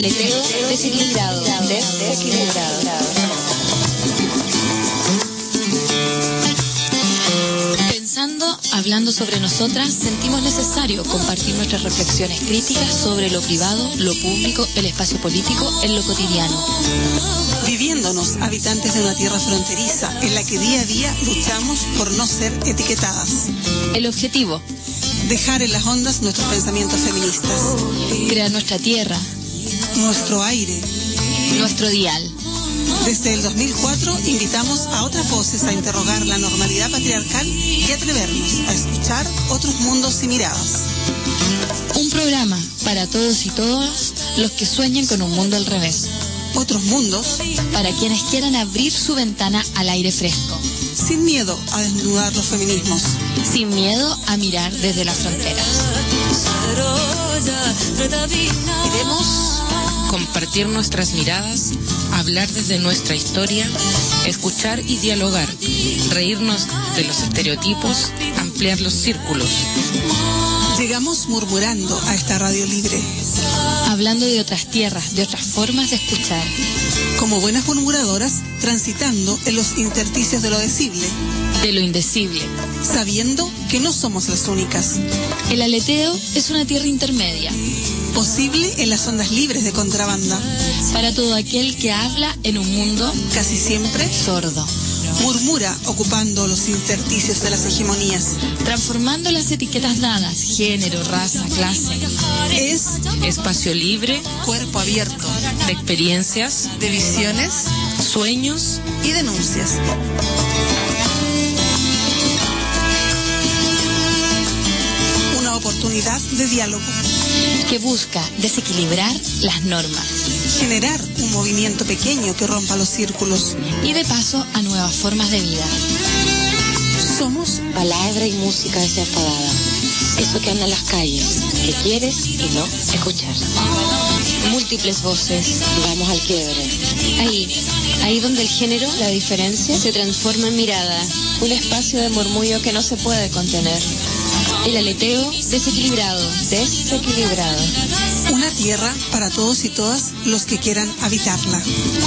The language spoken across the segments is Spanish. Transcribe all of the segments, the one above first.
Aleteo desequilibrado. Pensando, hablando sobre nosotras, sentimos necesario compartir nuestras reflexiones críticas sobre lo privado, lo público, el espacio político, en lo cotidiano. Viviéndonos habitantes de una tierra fronteriza en la que día a día luchamos por no ser etiquetadas. El objetivo: dejar en las ondas nuestros pensamientos feministas. crear nuestra tierra, Nuestro aire. nuestro dial. Desde el 2004 invitamos a otras voces a interrogar la normalidad patriarcal y atrevernos a escuchar otros mundos y miradas. Un programa para todos y todas los que sueñan con un mundo al revés. Otros mundos, Para quienes quieran abrir su ventana al aire fresco. sin miedo a desnudar los feminismos. Sin miedo a mirar desde las fronteras. Queremos compartir nuestras miradas, hablar desde nuestra historia, escuchar y dialogar, reírnos de los estereotipos, ampliar los círculos. Llegamos murmurando a esta radio libre. Hablando de otras tierras, de otras formas de escuchar. Como buenas murmuradoras, transitando en los intersticios de lo decible, De lo indecible. sabiendo que no somos las únicas. El aleteo es una tierra intermedia. Posible en las ondas libres de contrabanda. Para todo aquel que habla en un mundo Casi siempre sordo. murmura ocupando los intersticios de las hegemonías. Transformando las etiquetas dadas, género, raza, clase. Es Espacio libre cuerpo abierto de experiencias, de visiones sueños. y denuncias. Una oportunidad de diálogo. Que busca desequilibrar las normas. Generar un movimiento pequeño que rompa los círculos. Y de paso a nuevas formas de vida. Somos Palabra y música desenfadada. Eso que anda en las calles, que quieres y no escuchar. Múltiples voces. Vamos al quiebre. Ahí donde el género, la diferencia, se transforma en mirada. Un espacio de murmullo que no se puede contener. El aleteo desequilibrado. una tierra para todos y todas los que quieran habitarla.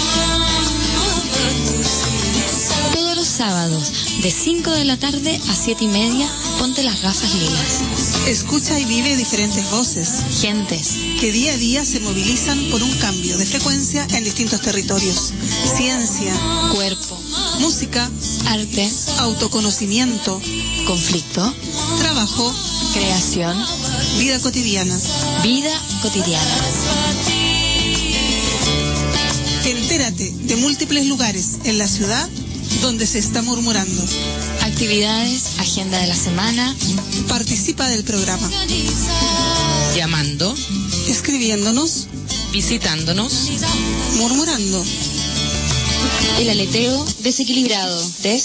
Todos los sábados, de 5 de la tarde a 7:30, ponte las gafas lilas. Escucha y vive diferentes voces Gentes, que día a día se movilizan por un cambio de frecuencia en distintos territorios. Ciencia, cuerpo, música, arte, autoconocimiento, conflicto, trabajo, creación, vida cotidiana. vida cotidiana. Entérate de múltiples lugares en la ciudad donde se está murmurando. Actividades, agenda de la semana. Participa del programa, Llamando, escribiéndonos, visitándonos. murmurando. El aleteo desequilibrado.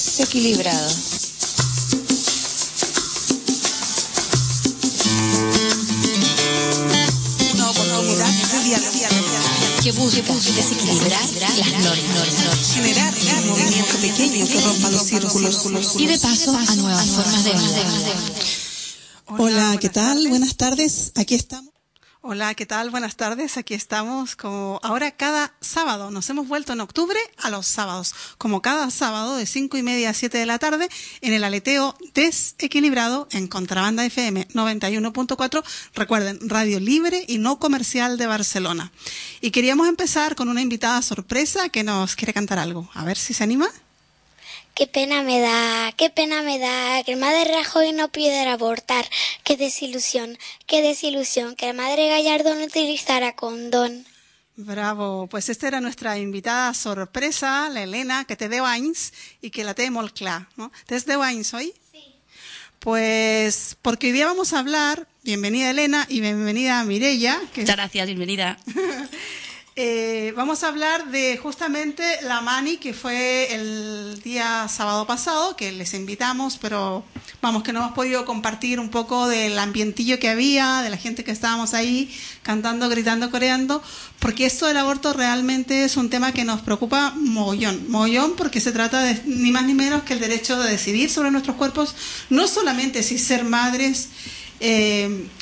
Una oportunidad de diálogo. Que busca desequilibrar las normas. Generar un movimiento pequeño que rompa los círculos. Y de paso a nuevas formas de vida. Hola, ¿qué tal? Buenas tardes, aquí estamos. Hola, ¿qué tal? Buenas tardes, aquí estamos como ahora cada sábado. Nos hemos vuelto en octubre a los sábados, como cada sábado de 5:30 a 7 de la tarde en el aleteo desequilibrado en Contrabanda FM 91.4. Recuerden, radio libre y no comercial de Barcelona. Y queríamos empezar con una invitada sorpresa que nos quiere cantar algo. A ver si se anima. Qué pena me da que el madre Rajoy no pudiera abortar. Qué desilusión, que la madre Gallardo no utilizara condón. Bravo, pues esta era nuestra invitada sorpresa, la Elena, que te deu anys y que la té molt clar, ¿no? ¿Tens 10 anys hoy? Sí. Pues porque hoy día vamos a hablar, bienvenida Elena y bienvenida Mireia. Muchas gracias, bienvenida. Vamos a hablar de justamente la Mani, que fue el día sábado pasado, que les invitamos, pero vamos, que no hemos podido compartir un poco del ambientillo que había, de la gente que estábamos ahí cantando, gritando, coreando, porque esto del aborto realmente es un tema que nos preocupa mogollón, porque se trata de ni más ni menos que el derecho de decidir sobre nuestros cuerpos, no solamente si ser madres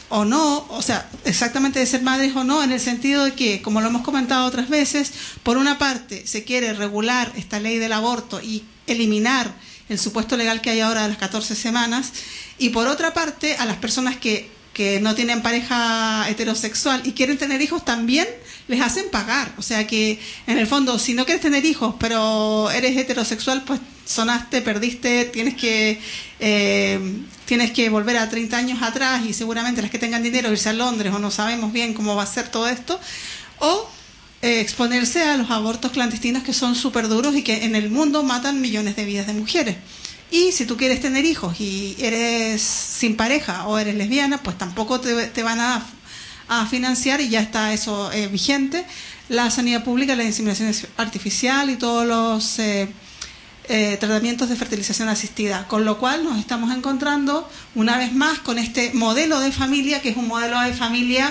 o no, o sea, exactamente de ser madres o no, en el sentido de que, como lo hemos comentado otras veces, por una parte se quiere regular esta ley del aborto y eliminar el supuesto legal que hay ahora de las 14 semanas, y por otra parte a las personas que no tienen pareja heterosexual y quieren tener hijos también les hacen pagar. O sea que en el fondo, si no quieres tener hijos pero eres heterosexual, pues sonaste, perdiste, tienes que volver a 30 años atrás, y seguramente las que tengan dinero irse a Londres, o no sabemos bien cómo va a ser todo esto, o exponerse a los abortos clandestinos, que son súper duros y que en el mundo matan millones de vidas de mujeres. Y si tú quieres tener hijos y eres sin pareja o eres lesbiana, pues tampoco te van a financiar, y ya está eso vigente. La sanidad pública, la inseminación artificial y todos los tratamientos de fertilización asistida. Con lo cual nos estamos encontrando una vez más con este modelo de familia, que es un modelo de familia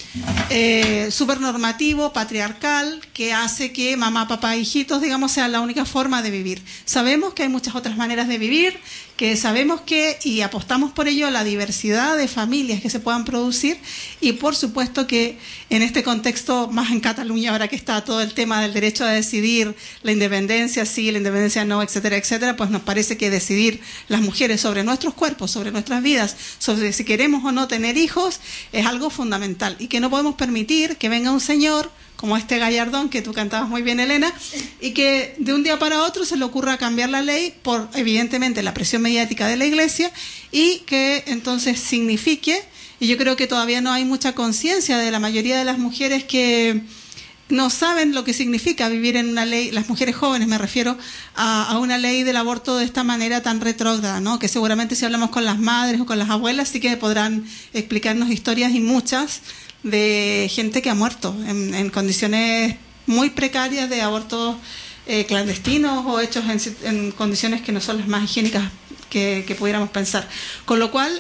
súper normativo, patriarcal, que hace que mamá, papá, hijitos, digamos, sea la única forma de vivir. Sabemos que hay muchas otras maneras de vivir, que sabemos que, y apostamos por ello, la diversidad de familias que se puedan producir, y por supuesto que en este contexto, más en Cataluña, ahora que está todo el tema del derecho a decidir, la independencia sí, la independencia no, etcétera, etcétera, pues nos parece que decidir las mujeres sobre nuestros cuerpos, sobre nuestras vidas, sobre si queremos o no tener hijos, es algo fundamental, y que no podemos permitir que venga un señor como este Gallardón, que tú cantabas muy bien, Elena, y que de un día para otro se le ocurra cambiar la ley por, evidentemente, la presión mediática de la Iglesia, y que entonces signifique, y yo creo que todavía no hay mucha conciencia de la mayoría de las mujeres que no saben lo que significa vivir en una ley, las mujeres jóvenes me refiero, a una ley del aborto de esta manera tan retrógrada, ¿no? Que seguramente si hablamos con las madres o con las abuelas sí que podrán explicarnos historias, y muchas, de gente que ha muerto en condiciones muy precarias, de abortos clandestinos o hechos en condiciones que no son las más higiénicas que pudiéramos pensar. Con lo cual,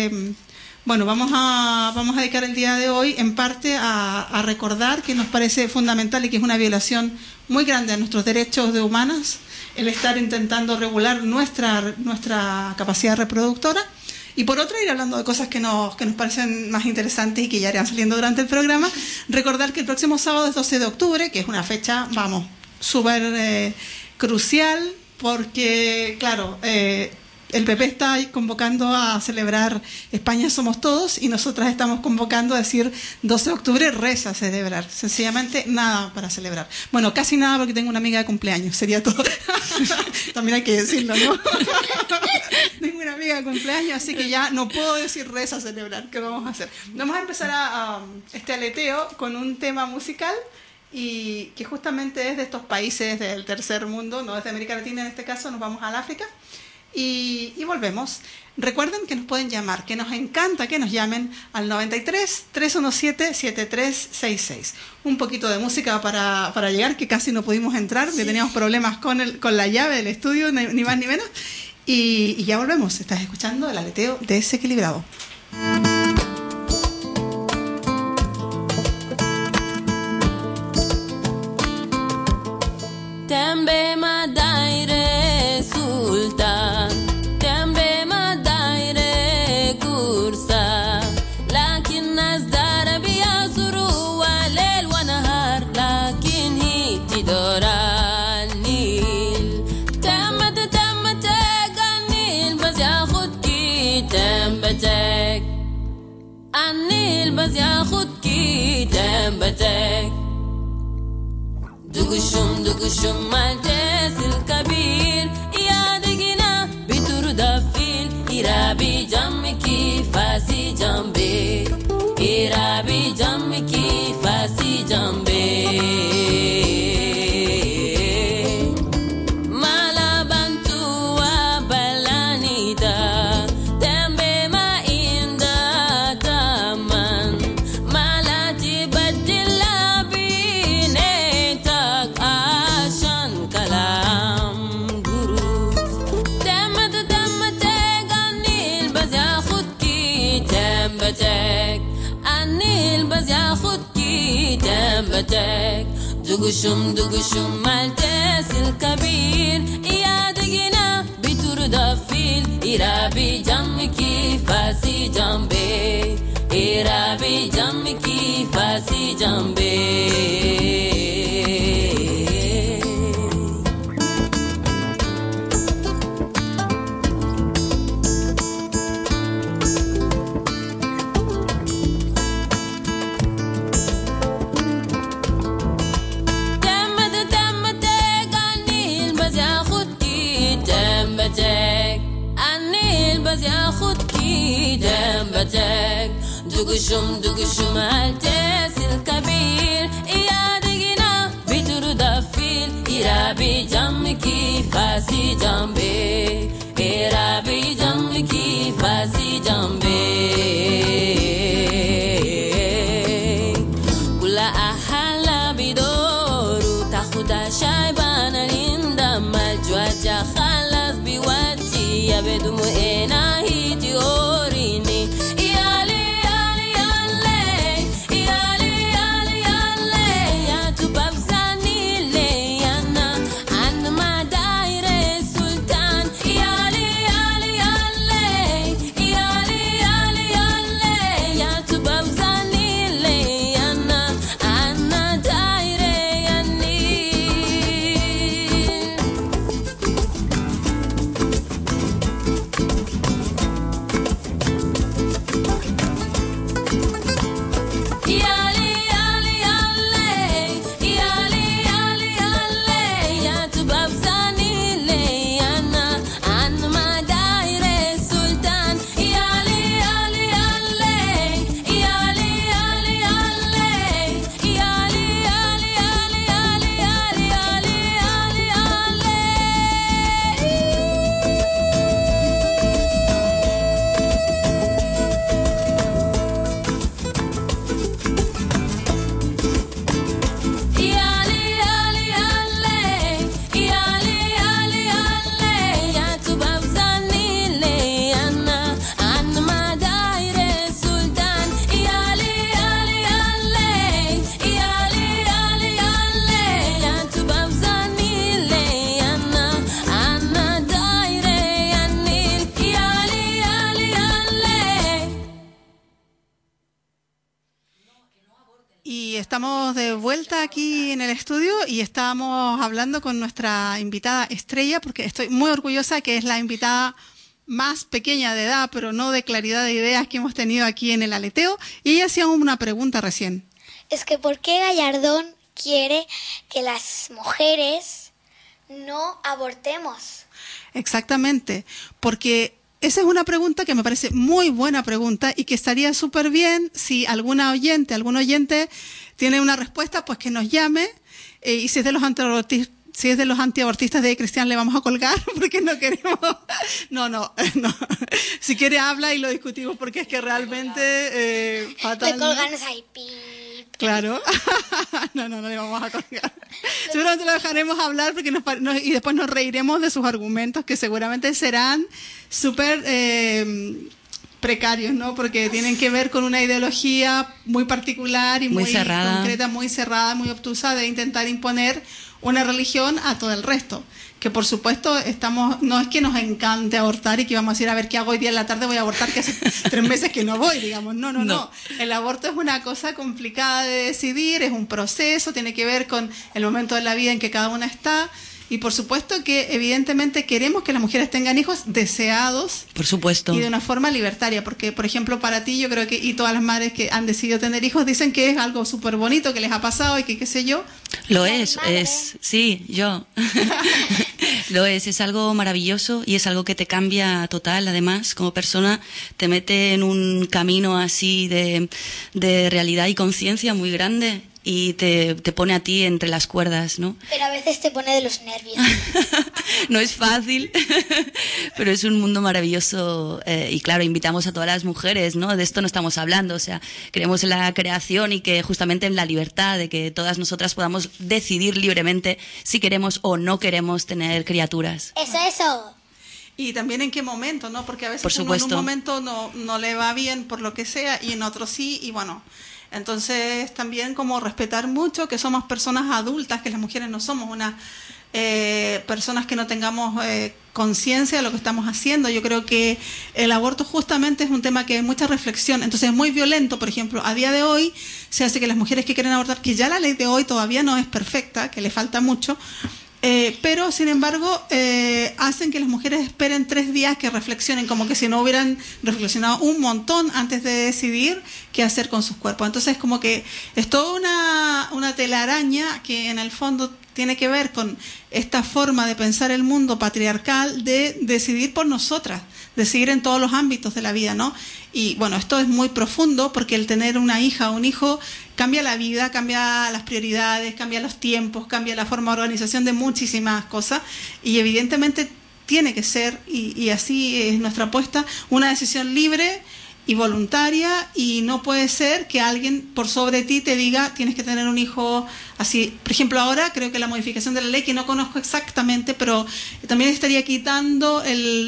bueno, vamos a dedicar el día de hoy en parte a recordar que nos parece fundamental y que es una violación muy grande a nuestros derechos de humanas el estar intentando regular nuestra capacidad reproductora. Y por otra, ir hablando de cosas que nos parecen más interesantes y que ya irán saliendo durante el programa. Recordar que el próximo sábado es 12 de octubre, que es una fecha, vamos, súper crucial, porque, claro, el PP está convocando a celebrar España Somos Todos, y nosotras estamos convocando a decir 12 de octubre reza a celebrar. Sencillamente nada para celebrar. Bueno, casi nada, porque tengo una amiga de cumpleaños, sería todo. También hay que decirlo, ¿no? Tengo una amiga de cumpleaños, así que ya no puedo decir reza a celebrar. ¿Qué vamos a hacer? Vamos a empezar este aleteo con un tema musical, y que justamente es de estos países del tercer mundo, no es de América Latina en este caso, nos vamos al África. Y volvemos. Recuerden que nos pueden llamar, que nos encanta que nos llamen al 93-317-7366. Un poquito de música para llegar, que casi no pudimos entrar, porque teníamos problemas con la llave del estudio, ni más ni menos. Y ya volvemos. Estás escuchando el aleteo desequilibrado. Tembe madaire sultan, tembe madaire kursa, lakin nazdara biya zuru wa lel wa nahar, lakin hi tidora nil. Tembetek anil bas yakhudki, tembetek anil bas yakhudki, tembetek. دقشم مالتاس الكبير يا دقنا بتردفيل إرابي جمكي فاسي جنبي إرابي جمكي فاسي جنبي مالا بنتو وبلاني دا تنبي ما إندا تامن مالا تبدل anil baz yakhudki tembetek dugshum maltes الكبير يا دقنا بتردفيل إرابي جمكي فاسي جنبي Irabi jamki fasi jambe. دقشم دقشم التاس الكبير يا دقنا بترد فيل إرابي جمكي فاسي جنبي إرابي جمكي فاسي جنبي كل أحلى بدور تاخد شايبان الإندم الجواجة خلص بوجهي يبدو مؤنا هيتي أوريني Estamos de vuelta aquí en el estudio y estamos hablando con nuestra invitada Estrella, porque estoy muy orgullosa que es la invitada más pequeña de edad, pero no de claridad de ideas que hemos tenido aquí en el aleteo. Y ella hacía una pregunta recién. Es que ¿por qué Gallardón quiere que las mujeres no abortemos? Exactamente, porque esa es una pregunta que me parece muy buena pregunta y que estaría súper bien si algún oyente tiene una respuesta, pues que nos llame, y si es de los antiabortistas de Cristian le vamos a colgar porque no queremos. No. Si quiere habla y lo discutimos porque es que realmente fatal. Le colganos ahí, Claro. No le vamos a colgar. Seguramente lo dejaremos hablar porque y después nos reiremos de sus argumentos que seguramente serán súper precarios, ¿no? Porque tienen que ver con una ideología muy particular y muy cerrada, concreta, muy cerrada, muy obtusa de intentar imponer una religión a todo el resto. Que por supuesto no es que nos encante abortar y que vamos a decir a ver qué hago hoy día en la tarde, voy a abortar, que hace 3 meses que no voy, digamos. No. El aborto es una cosa complicada de decidir, es un proceso, tiene que ver con el momento de la vida en que cada una está. Y por supuesto que evidentemente queremos que las mujeres tengan hijos deseados. Por supuesto. Y de una forma libertaria. Porque, por ejemplo, para ti, yo creo que, y todas las madres que han decidido tener hijos, dicen que es algo súper bonito, que les ha pasado y que qué sé yo. Lo es, sí, yo. Lo es algo maravilloso y es algo que te cambia total, además, como persona, te mete en un camino así de realidad y conciencia muy grande. Y te pone a ti entre las cuerdas, ¿no? Pero a veces te pone de los nervios. No es fácil, pero es un mundo maravilloso y claro, invitamos a todas las mujeres, ¿no? De esto no estamos hablando, o sea, creemos en la creación y que justamente en la libertad, de que todas nosotras podamos decidir libremente si queremos o no queremos tener criaturas. Eso. Y también en qué momento, ¿no? Porque a veces uno en un momento no le va bien por lo que sea y en otro sí, y bueno... Entonces también como respetar mucho que somos personas adultas, que las mujeres no somos unas personas que no tengamos conciencia de lo que estamos haciendo. Yo creo que el aborto justamente es un tema que hay mucha reflexión, entonces es muy violento. Por ejemplo, a día de hoy se hace que las mujeres que quieren abortar, que ya la ley de hoy todavía no es perfecta, que le falta mucho, pero sin embargo hacen que las mujeres esperen 3 días que reflexionen, como que si no hubieran reflexionado un montón antes de decidir qué hacer con sus cuerpos. Entonces como que es toda una telaraña que en el fondo tiene que ver con esta forma de pensar el mundo patriarcal de decidir por nosotras, decidir en todos los ámbitos de la vida, ¿no? Y bueno, esto es muy profundo porque el tener una hija o un hijo cambia la vida, cambia las prioridades, cambia los tiempos, cambia la forma de organización de muchísimas cosas, y evidentemente tiene que ser, y así es nuestra apuesta, una decisión libre y voluntaria, y no puede ser que alguien por sobre ti te diga tienes que tener un hijo así. Por ejemplo, ahora creo que la modificación de la ley, que no conozco exactamente, pero también estaría quitando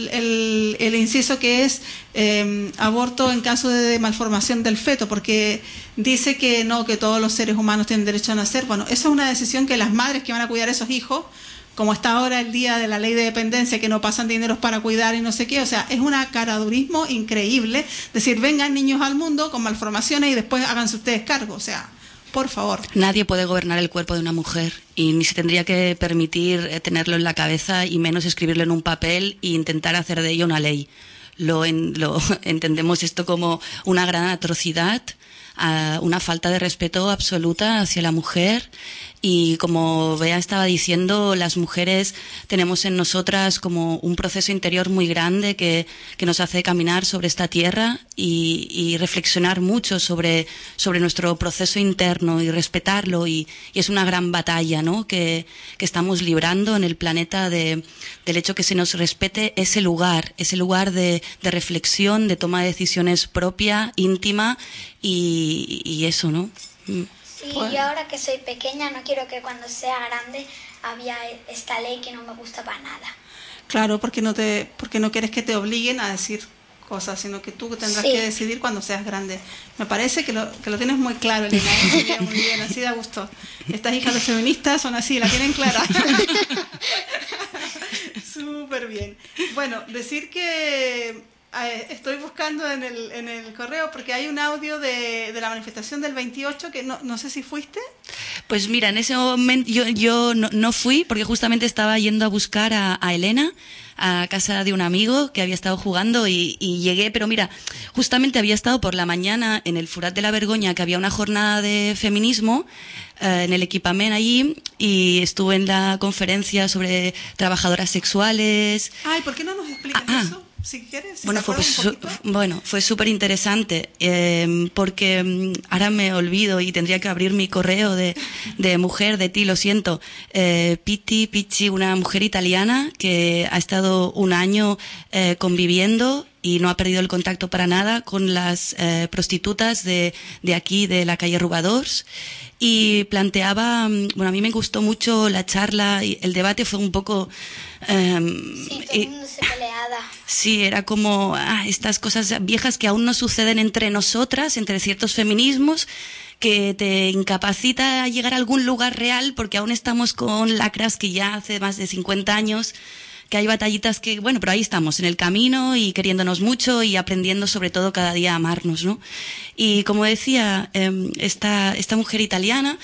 el inciso que es aborto en caso de malformación del feto, porque dice que no, que todos los seres humanos tienen derecho a nacer. Bueno, esa es una decisión que las madres que van a cuidar a esos hijos, como está ahora el día de la ley de dependencia, que no pasan dineros para cuidar y no sé qué, o sea, es una caradurismo increíble decir, vengan niños al mundo con malformaciones y después háganse ustedes cargo, o sea, por favor. Nadie puede gobernar el cuerpo de una mujer, y ni se tendría que permitir tenerlo en la cabeza, y menos escribirlo en un papel e intentar hacer de ello una ley. Lo entendemos esto como una gran atrocidad, una falta de respeto absoluta hacia la mujer. Y como Bea estaba diciendo, las mujeres tenemos en nosotras como un proceso interior muy grande que nos hace caminar sobre esta tierra y reflexionar mucho sobre nuestro proceso interno y respetarlo, y es una gran batalla, ¿no?, que estamos librando en el planeta del hecho que se nos respete ese lugar de reflexión, de toma de decisiones propia, íntima, y eso, ¿no? Sí, yo ahora que soy pequeña no quiero que cuando sea grande había esta ley que no me gusta para nada. Claro, porque no quieres que te obliguen a decir cosas, sino que tú tendrás que decidir cuando seas grande. Me parece que lo tienes muy claro, Elena. Muy bien, así da gusto. Estas hijas de feministas son así, la tienen clara. Súper bien. Bueno, decir que estoy buscando en el correo porque hay un audio de la manifestación del 28 que no sé si fuiste. Pues mira, en ese momento yo no fui, porque justamente estaba yendo a buscar a Elena a casa de un amigo que había estado jugando, y llegué, pero mira, justamente había estado por la mañana en el Forat de la Vergoña, que había una jornada de feminismo en el equipamiento allí, y estuve en la conferencia sobre trabajadoras sexuales. Ay, ¿por qué no nos explicas eso? Si quieres, fue súper interesante, porque ahora me olvido y tendría que abrir mi correo de mujer de ti, lo siento. Pichi, una mujer italiana que ha estado un año conviviendo y no ha perdido el contacto para nada con las prostitutas de aquí, de la calle Rubadors. Y planteaba, bueno, a mí me gustó mucho la charla, y el debate fue un poco... sí, todo el mundo se peleaba. Sí, era como estas cosas viejas que aún no suceden entre nosotras, entre ciertos feminismos, que te incapacita a llegar a algún lugar real, porque aún estamos con lacras que ya hace más de 50 años, que hay batallitas que, bueno, pero ahí estamos, en el camino y queriéndonos mucho y aprendiendo sobre todo cada día a amarnos, ¿no? Y como decía, esta mujer italiana,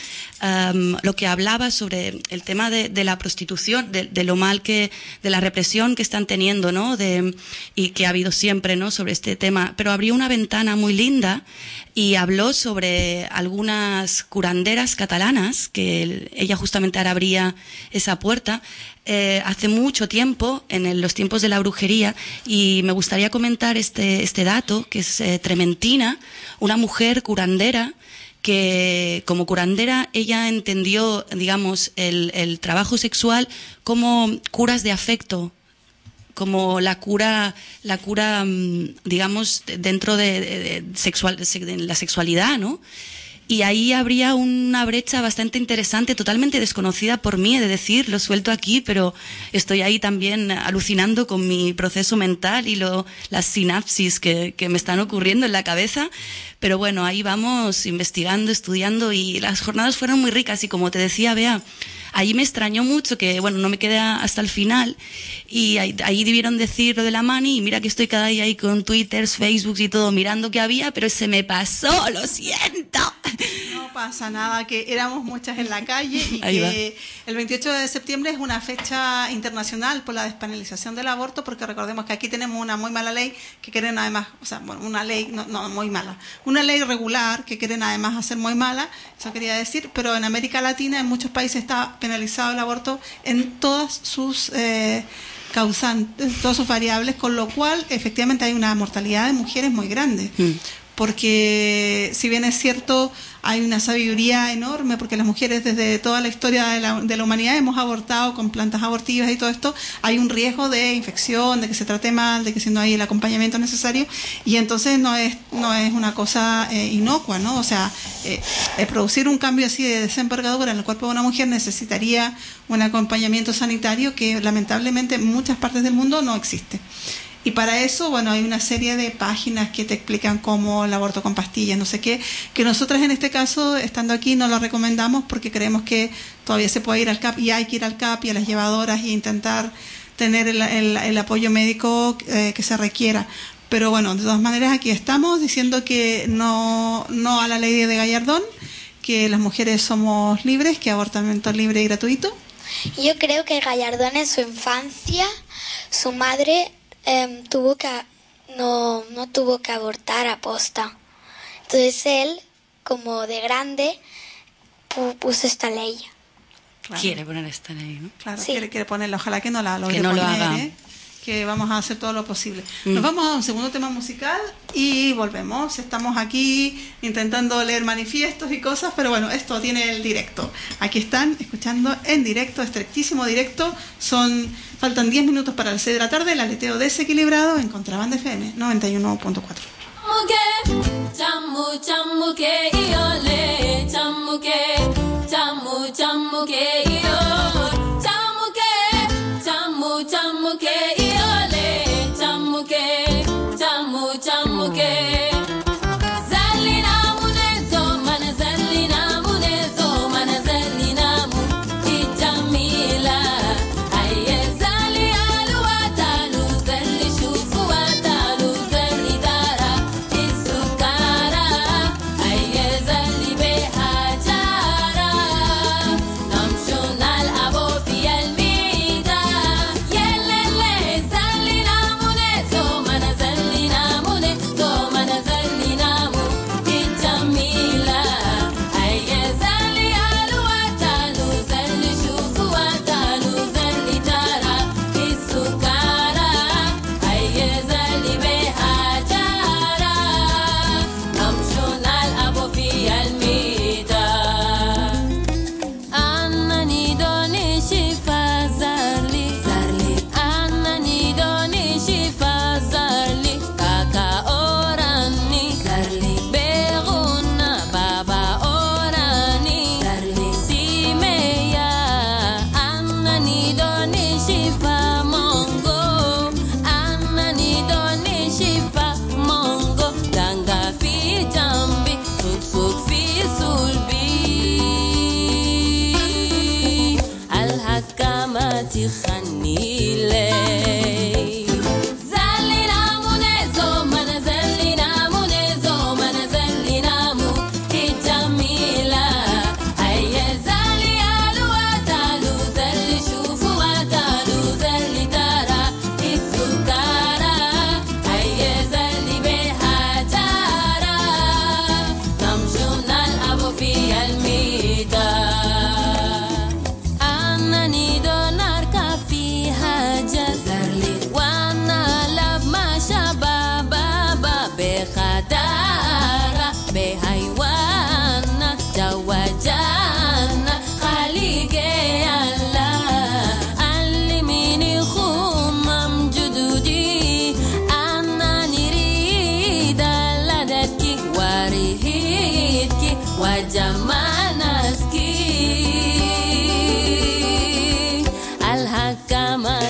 lo que hablaba sobre el tema de la prostitución, de lo mal de la represión que están teniendo, ¿no? Y que ha habido siempre, ¿no?, sobre este tema. Pero abrió una ventana muy linda y habló sobre algunas curanderas catalanas, que ella justamente ahora abría esa puerta, hace mucho tiempo, en los tiempos de la brujería, y me gustaría comentar este dato, que es trementina, una mujer curandera, que como curandera ella entendió, digamos, el trabajo sexual como curas de afecto, como la cura, digamos, dentro de la sexualidad, ¿no? Y ahí habría una brecha bastante interesante, totalmente desconocida por mí, he de decir, lo suelto aquí, pero estoy ahí también alucinando con mi proceso mental y las sinapsis que me están ocurriendo en la cabeza. Pero bueno, ahí vamos investigando, estudiando, y las jornadas fueron muy ricas. Y como te decía, Bea, ahí me extrañó mucho que, bueno, no me quedé hasta el final, y ahí debieron decir lo de la mani, y mira que estoy cada día ahí con Twitters, Facebooks y todo mirando qué había, pero se me pasó, lo siento. No pasa nada, que éramos muchas en la calle, y que el 28 de septiembre es una fecha internacional por la despenalización del aborto, porque recordemos que aquí tenemos una muy mala ley que quieren además, o sea, bueno, una ley no muy mala, una ley regular que quieren además hacer muy mala, eso quería decir, pero en América Latina en muchos países está penalizado el aborto en todas sus causantes, todas sus variables, con lo cual efectivamente hay una mortalidad de mujeres muy grande. Porque si bien es cierto, hay una sabiduría enorme, porque las mujeres desde toda la historia de la humanidad hemos abortado con plantas abortivas y todo esto, hay un riesgo de infección, de que se trate mal, de que si no hay el acompañamiento necesario, y entonces no es una cosa inocua, ¿no? O sea, producir un cambio así de desenvergadura en el cuerpo de una mujer necesitaría un acompañamiento sanitario que lamentablemente en muchas partes del mundo no existe. Y para eso, bueno, hay una serie de páginas que te explican cómo el aborto con pastillas, no sé qué, que nosotras en este caso, estando aquí, no lo recomendamos porque creemos que todavía se puede ir al CAP, y hay que ir al CAP y a las llevadoras e intentar tener el apoyo médico que se requiera. Pero bueno, de todas maneras aquí estamos diciendo que no a la ley de Gallardón, que las mujeres somos libres, que abortamiento libre y gratuito. Yo creo que Gallardón en su infancia, su madre no tuvo que abortar aposta. Entonces él, como de grande, puso esta ley. Claro. Quiere poner esta ley, ¿no? Claro, sí. quiere ponerla. Ojalá que no la logre que no poner, lo haga. Que vamos a hacer todo lo posible. Nos vamos a un segundo tema musical y volvemos. Estamos aquí intentando leer manifiestos y cosas, pero bueno, esto tiene el directo. Aquí están escuchando en directo, estrictísimo directo. Faltan 10 minutos para las 6 de la tarde, el aleteo desequilibrado en Contrabanda FM 91.4. Anani donar kafi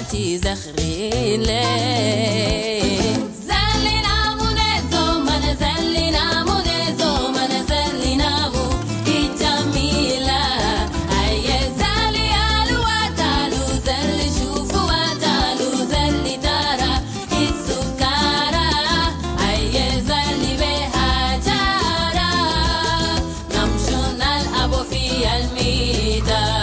بواتي زخرين لي زلنا منزو من زلنا منزو من زلنا مو الجميلة أي زلي الواتالو زل شوفوا واتالو زل ترى السكارة أي زل بها جارة نمشون الأبو في الميدان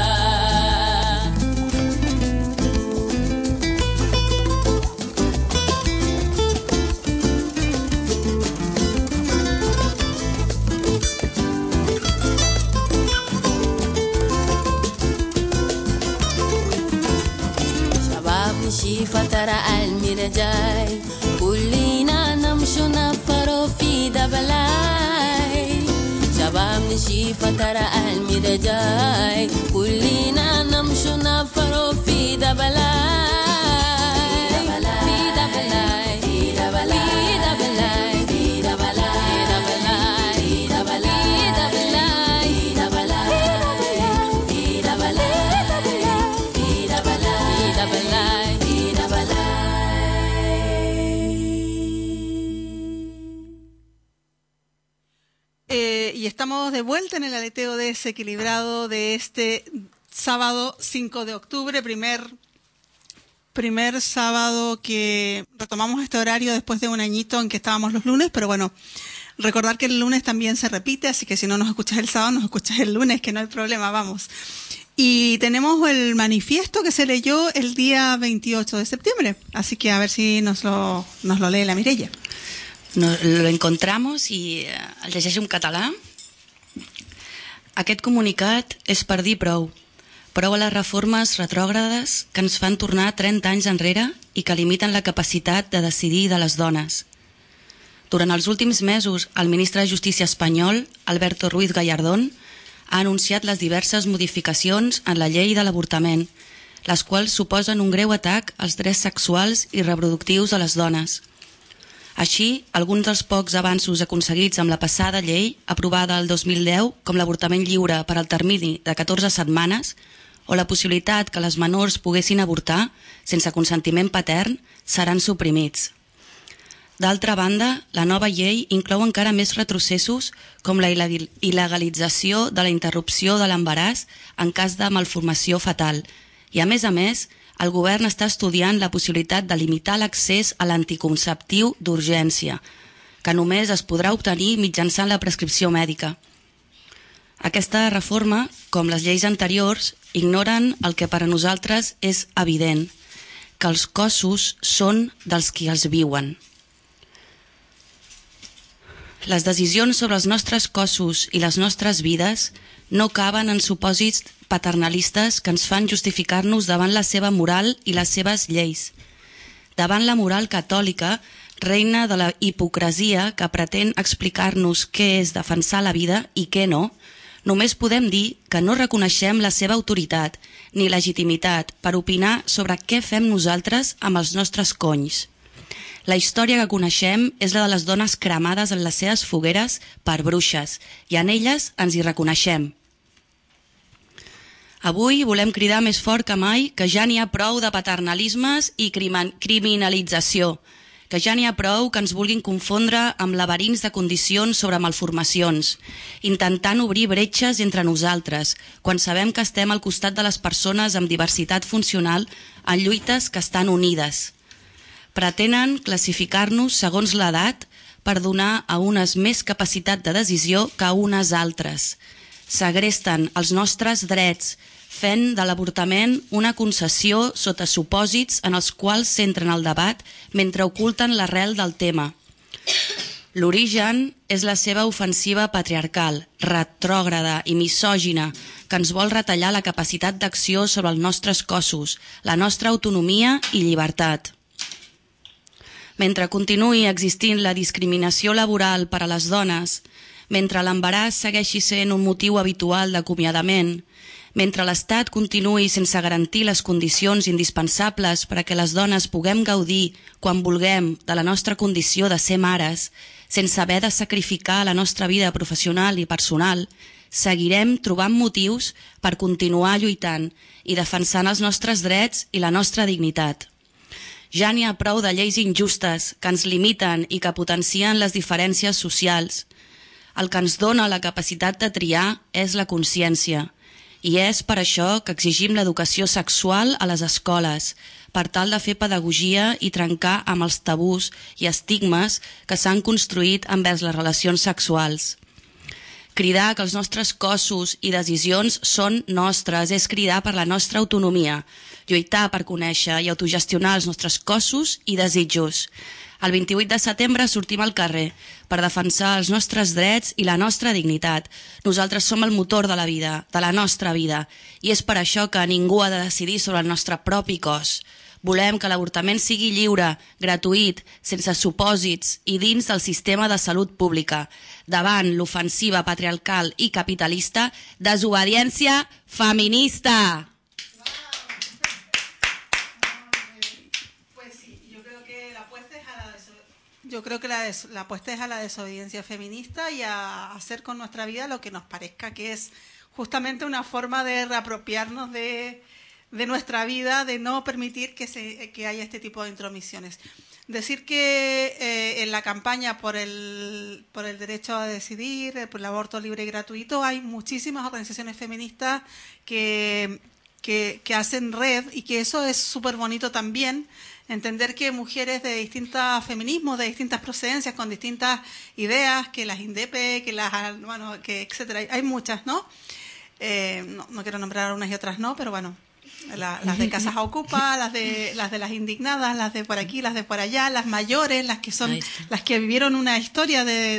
نمشي فترة المرجاي كلنا نمشي نفر في دبلاي شباب نمشي فترة المرجاي كلنا نمشي نفر في دبلاي في دبلاي في دبلاي في دبلاي في دبلاي في دبلاي في دبلاي في دبلاي Y estamos de vuelta en el aleteo desequilibrado de este sábado 5 de octubre, primer sábado que retomamos este horario después de un añito en que estábamos los lunes, pero bueno, recordar que el lunes también se repite, así que si no nos escuchas el sábado, nos escuchas el lunes, que no hay problema, vamos. Y tenemos el manifiesto que se leyó el día 28 de septiembre, así que a ver si nos lo lee la Mireia. Lo encontramos i el llegeixo en català. Aquest comunicat és per dir prou a les reformes retrògrades que ens fan tornar 30 anys enrere i que limiten la capacitat de decidir de les dones. Durant els últims mesos, el ministre de Justícia espanyol, Alberto Ruiz Gallardón, ha anunciat les diverses modificacions en la llei de l'avortament, les quals suposen un greu atac als drets sexuals i reproductius de les dones. Així, alguns dels pocs avanços aconseguits amb la passada llei, aprovada el 2010, com l'avortament lliure per al termini de 14 setmanes, o la possibilitat que les menors poguessin avortar sense consentiment patern, seran suprimits. D'altra banda, la nova llei inclou encara més retrocessos com la il·legalització de la interrupció de l'embaràs en cas de malformació fatal i, a més, el govern està estudiant la possibilitat de limitar l'accés a l'anticonceptiu d'urgència, que només es podrà obtenir mitjançant la prescripció mèdica. Aquesta reforma, com les lleis anteriors, ignoren el que per a nosaltres és evident, que els cossos són dels qui els viuen. Les decisions sobre els nostres cossos i les nostres vides no caben en supòsits paternalistes que ens fan justificar-nos davant la seva moral i les seves lleis. Davant la moral catòlica, reina de la hipocresia que pretén explicar-nos què és defensar la vida i què no, només podem dir que no reconeixem la seva autoritat ni legitimitat per opinar sobre què fem nosaltres amb els nostres conys. La història que coneixem és la de les dones cremades en les seves fogueres per bruixes, i en elles ens hi reconeixem. Avui volem cridar més fort que mai que ja n'hi ha prou de paternalismes i criminalització, que ja n'hi ha prou que ens vulguin confondre amb laberints de condicions sobre malformacions, intentant obrir bretxes entre nosaltres, quan sabem que estem al costat de les persones amb diversitat funcional en lluites que estan unides. Pretenen classificar-nos segons l'edat per donar a unes més capacitat de decisió que a unes altres. Segresten els nostres drets, fent de l'avortament una concessió sota supòsits en els quals centren el debat mentre oculten l'arrel del tema. L'origen és la seva ofensiva patriarcal, retrògrada i misògina, que ens vol retallar la capacitat d'acció sobre els nostres cossos, la nostra autonomia i llibertat. Mentre continuï existint la discriminació laboral per a les dones, mentre l'embaràs segueixi sent un motiu habitual d'acomiadament, mentre l'Estat continuï sense garantir les condicions indispensables per a que les dones puguem gaudir, quan vulguem, de la nostra condició de ser mares, sense haver de sacrificar la nostra vida professional i personal, seguirem trobant motius per continuar lluitant i defensant els nostres drets i la nostra dignitat. Ja n'hi ha prou de lleis injustes que ens limiten i que potencien les diferències socials. El que ens dona la capacitat de triar és la consciència. I és per això que exigim l'educació sexual a les escoles, per tal de fer pedagogia i trencar amb els tabús i estigmes que s'han construït envers les relacions sexuals. Cridar que els nostres cossos i decisions són nostres és cridar per la nostra autonomia, lluitar per conèixer i autogestionar els nostres cossos i desitjos. El 28 de setembre sortim al carrer per defensar els nostres drets i la nostra dignitat. Nosaltres som el motor de la vida, de la nostra vida, i és per això que ningú ha de decidir sobre el nostre propi cos. Volem que l'avortament sigui lliure, gratuït, sense supòsits i dins del sistema de salut pública. Davant l'ofensiva patriarcal i capitalista, desobediència feminista! Yo creo que la apuesta es a la desobediencia feminista y a hacer con nuestra vida lo que nos parezca que es justamente una forma de reapropiarnos de nuestra vida, de no permitir que haya este tipo de intromisiones. Decir que en la campaña por el derecho a decidir, por el aborto libre y gratuito, hay muchísimas organizaciones feministas que hacen red, y que eso es súper bonito también. Entender que mujeres de distintos feminismos, de distintas procedencias, con distintas ideas, que las INDEP, que etcétera, hay muchas, ¿no? No quiero nombrar unas y otras no, pero bueno, las de Casas a Ocupa, las de las indignadas, las de por aquí, las de por allá, las mayores, las que vivieron una historia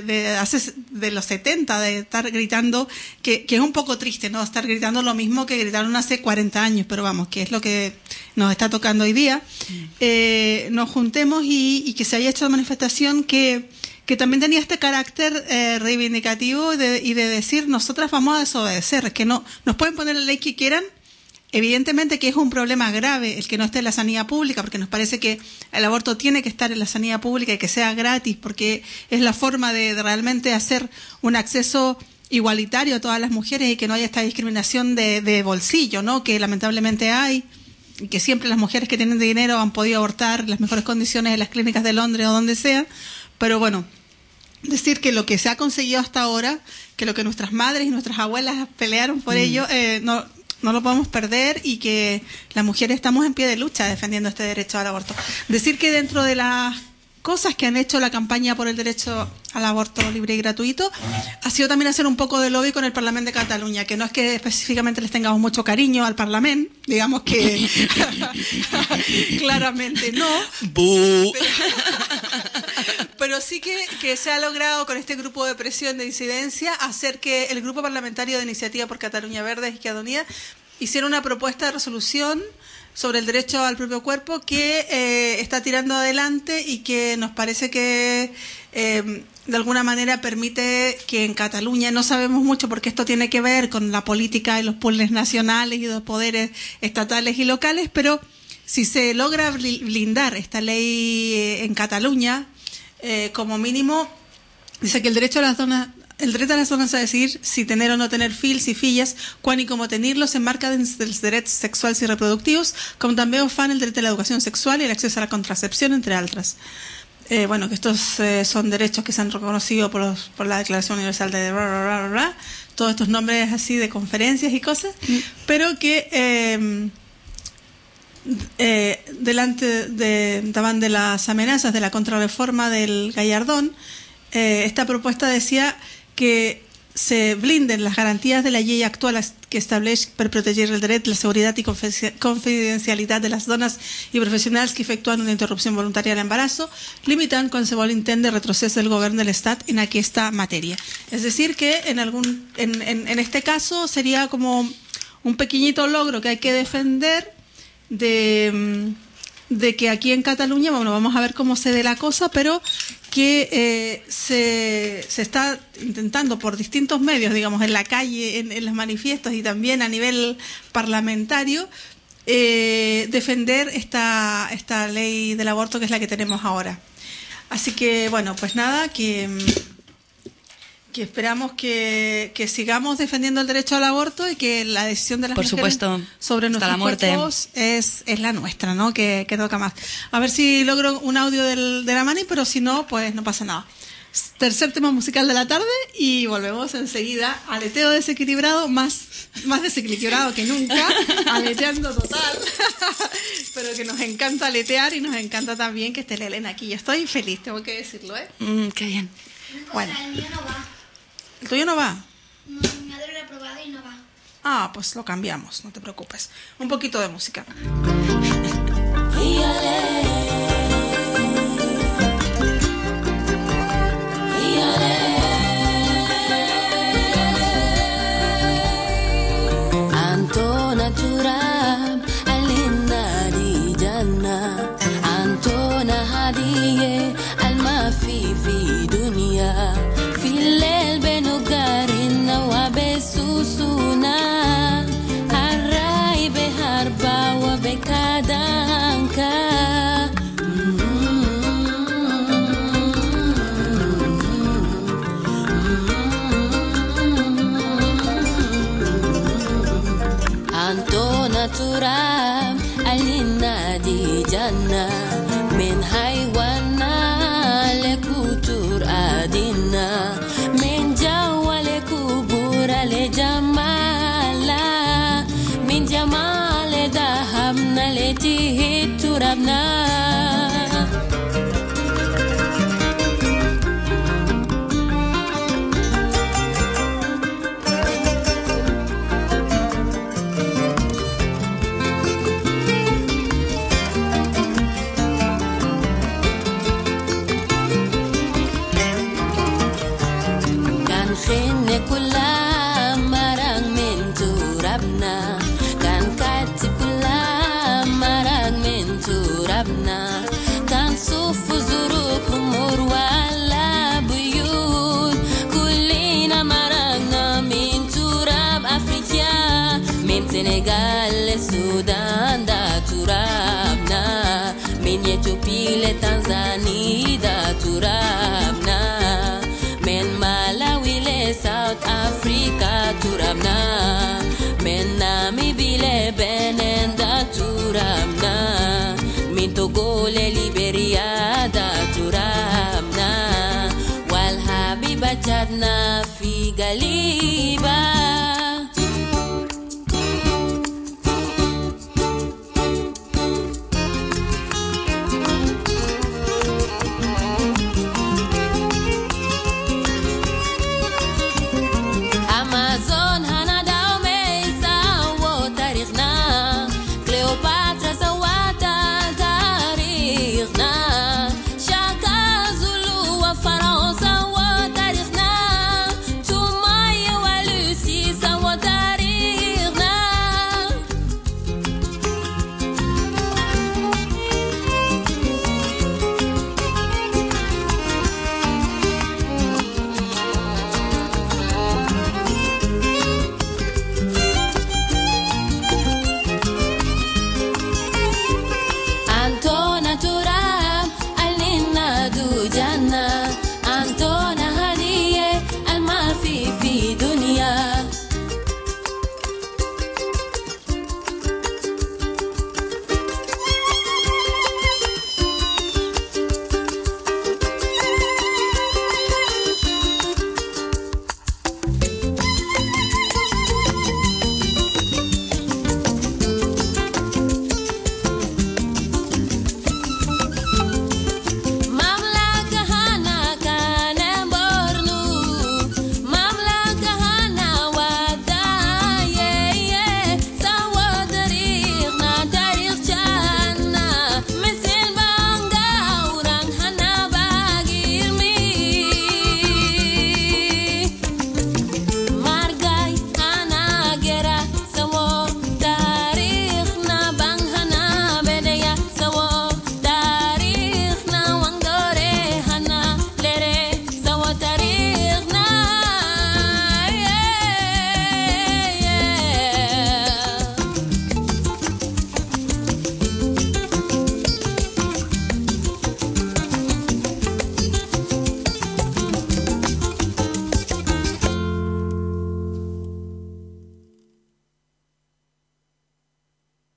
de los 70, de estar gritando, que es un poco triste, ¿no? Estar gritando lo mismo que gritaron hace 40 años, pero vamos, que es lo que nos está tocando hoy día. Nos juntemos y que se haya hecho una manifestación que también tenía este carácter reivindicativo y de decir, nosotras vamos a desobedecer, que no nos pueden poner la ley que quieran. Evidentemente que es un problema grave el que no esté en la sanidad pública, porque nos parece que el aborto tiene que estar en la sanidad pública y que sea gratis, porque es la forma de realmente hacer un acceso igualitario a todas las mujeres y que no haya esta discriminación de bolsillo, ¿no? Que lamentablemente hay, y que siempre las mujeres que tienen dinero han podido abortar en las mejores condiciones en las clínicas de Londres o donde sea. Pero bueno, decir que lo que se ha conseguido hasta ahora, que lo que nuestras madres y nuestras abuelas pelearon por ello, no lo podemos perder, y que las mujeres estamos en pie de lucha defendiendo este derecho al aborto. Decir que dentro de las cosas que han hecho la campaña por el derecho al aborto libre y gratuito ha sido también hacer un poco de lobby con el Parlamento de Cataluña, que no es que específicamente les tengamos mucho cariño al Parlamento, digamos que claramente no, pero sí que se ha logrado con este grupo de presión de disidencia hacer que el grupo parlamentario de Iniciativa por Cataluña Verdes y Izquierda Unida hiciera una propuesta de resolución sobre el derecho al propio cuerpo que está tirando adelante, y que nos parece que de alguna manera permite que en Cataluña, no sabemos mucho porque esto tiene que ver con la política y los poderes nacionales y los poderes estatales y locales, pero si se logra blindar esta ley en Cataluña, como mínimo, dice que el dret a les dones a decidir si tener o no tener fills i filles, quan i com tenir-los s'emmarca dins dels drets sexuals i reproductius, com també ho fan el dret a l'educació sexual y el acceso a la contracepción, entre altres. Bueno, que estos son derechos que se han reconocido por la Declaración Universal de todos estos nombres así de conferencias y cosas, pero que davant de las amenazas de la contrarreforma del Gallardón, esta propuesta decía que se blinden les garanties de la llei actual que estableix per protegir el dret, la seguretat i confidencialitat de les dones i professionals que efectuen una interrupció voluntària de l'embarazo, limitant qualsevol intent de retrocés del govern de l'Estat en aquesta matèria. Es decir, que en este caso sería como un pequeñito logro que hay que defender de que aquí en Cataluña, bueno, vamos a ver cómo se dé la cosa, pero que se está intentando por distintos medios, digamos, en la calle, en los manifiestos y también a nivel parlamentario, defender esta ley del aborto, que es la que tenemos ahora. Así que, bueno, pues nada, que que esperamos que sigamos defendiendo el derecho al aborto y que la decisión de las mujeres supuesto, sobre nuestros cuerpos es la nuestra, ¿no? Que toca más. A ver si logro un audio de la Mani, pero si no, pues no pasa nada. Tercer tema musical de la tarde y volvemos enseguida. Aleteo desequilibrado, más desequilibrado que nunca, aleteando total. Pero que nos encanta aletear y nos encanta también que esté la Elena aquí. Yo estoy feliz, tengo que decirlo, ¿eh? Qué bien. Bueno. O sea, el mío no va. ¿El tuyo no va? No, mi madre lo ha probado y no va. Ah, pues lo cambiamos, no te preocupes. Un poquito de música. Antona turab alinda di janna Antona hadiye alma fi dunia fil benugarin wa besusuna harai beharba wa bekadanka Antona turab alina di janna min haywana lekutur adina min jawa lekubura le jamala min jamale dahabna letihi turabna خن كل مرق من ترابنا كان كاتب كل مرق من ترابنا كان صوف زروق مر ولا بيوت كلنا مرقنا من تراب أفريقيا من سنغال للسودان دا ترابنا من إثيوبيا لتنزانيا دا ترابنا من مالاوي لساوث أفريقيا ترابنا من ناميبيا لبنان دا ترابنا من توغو لليبيريا دا ترابنا والحبيبة جاتنا في غاليبا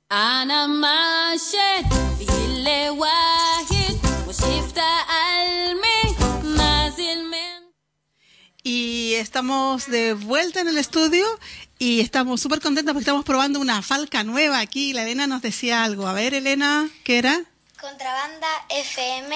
Y estamos de vuelta en el estudio y estamos súper contentas porque estamos probando una falca nueva aquí. La Elena nos decía algo. A ver, Elena, ¿qué era? Contrabanda FM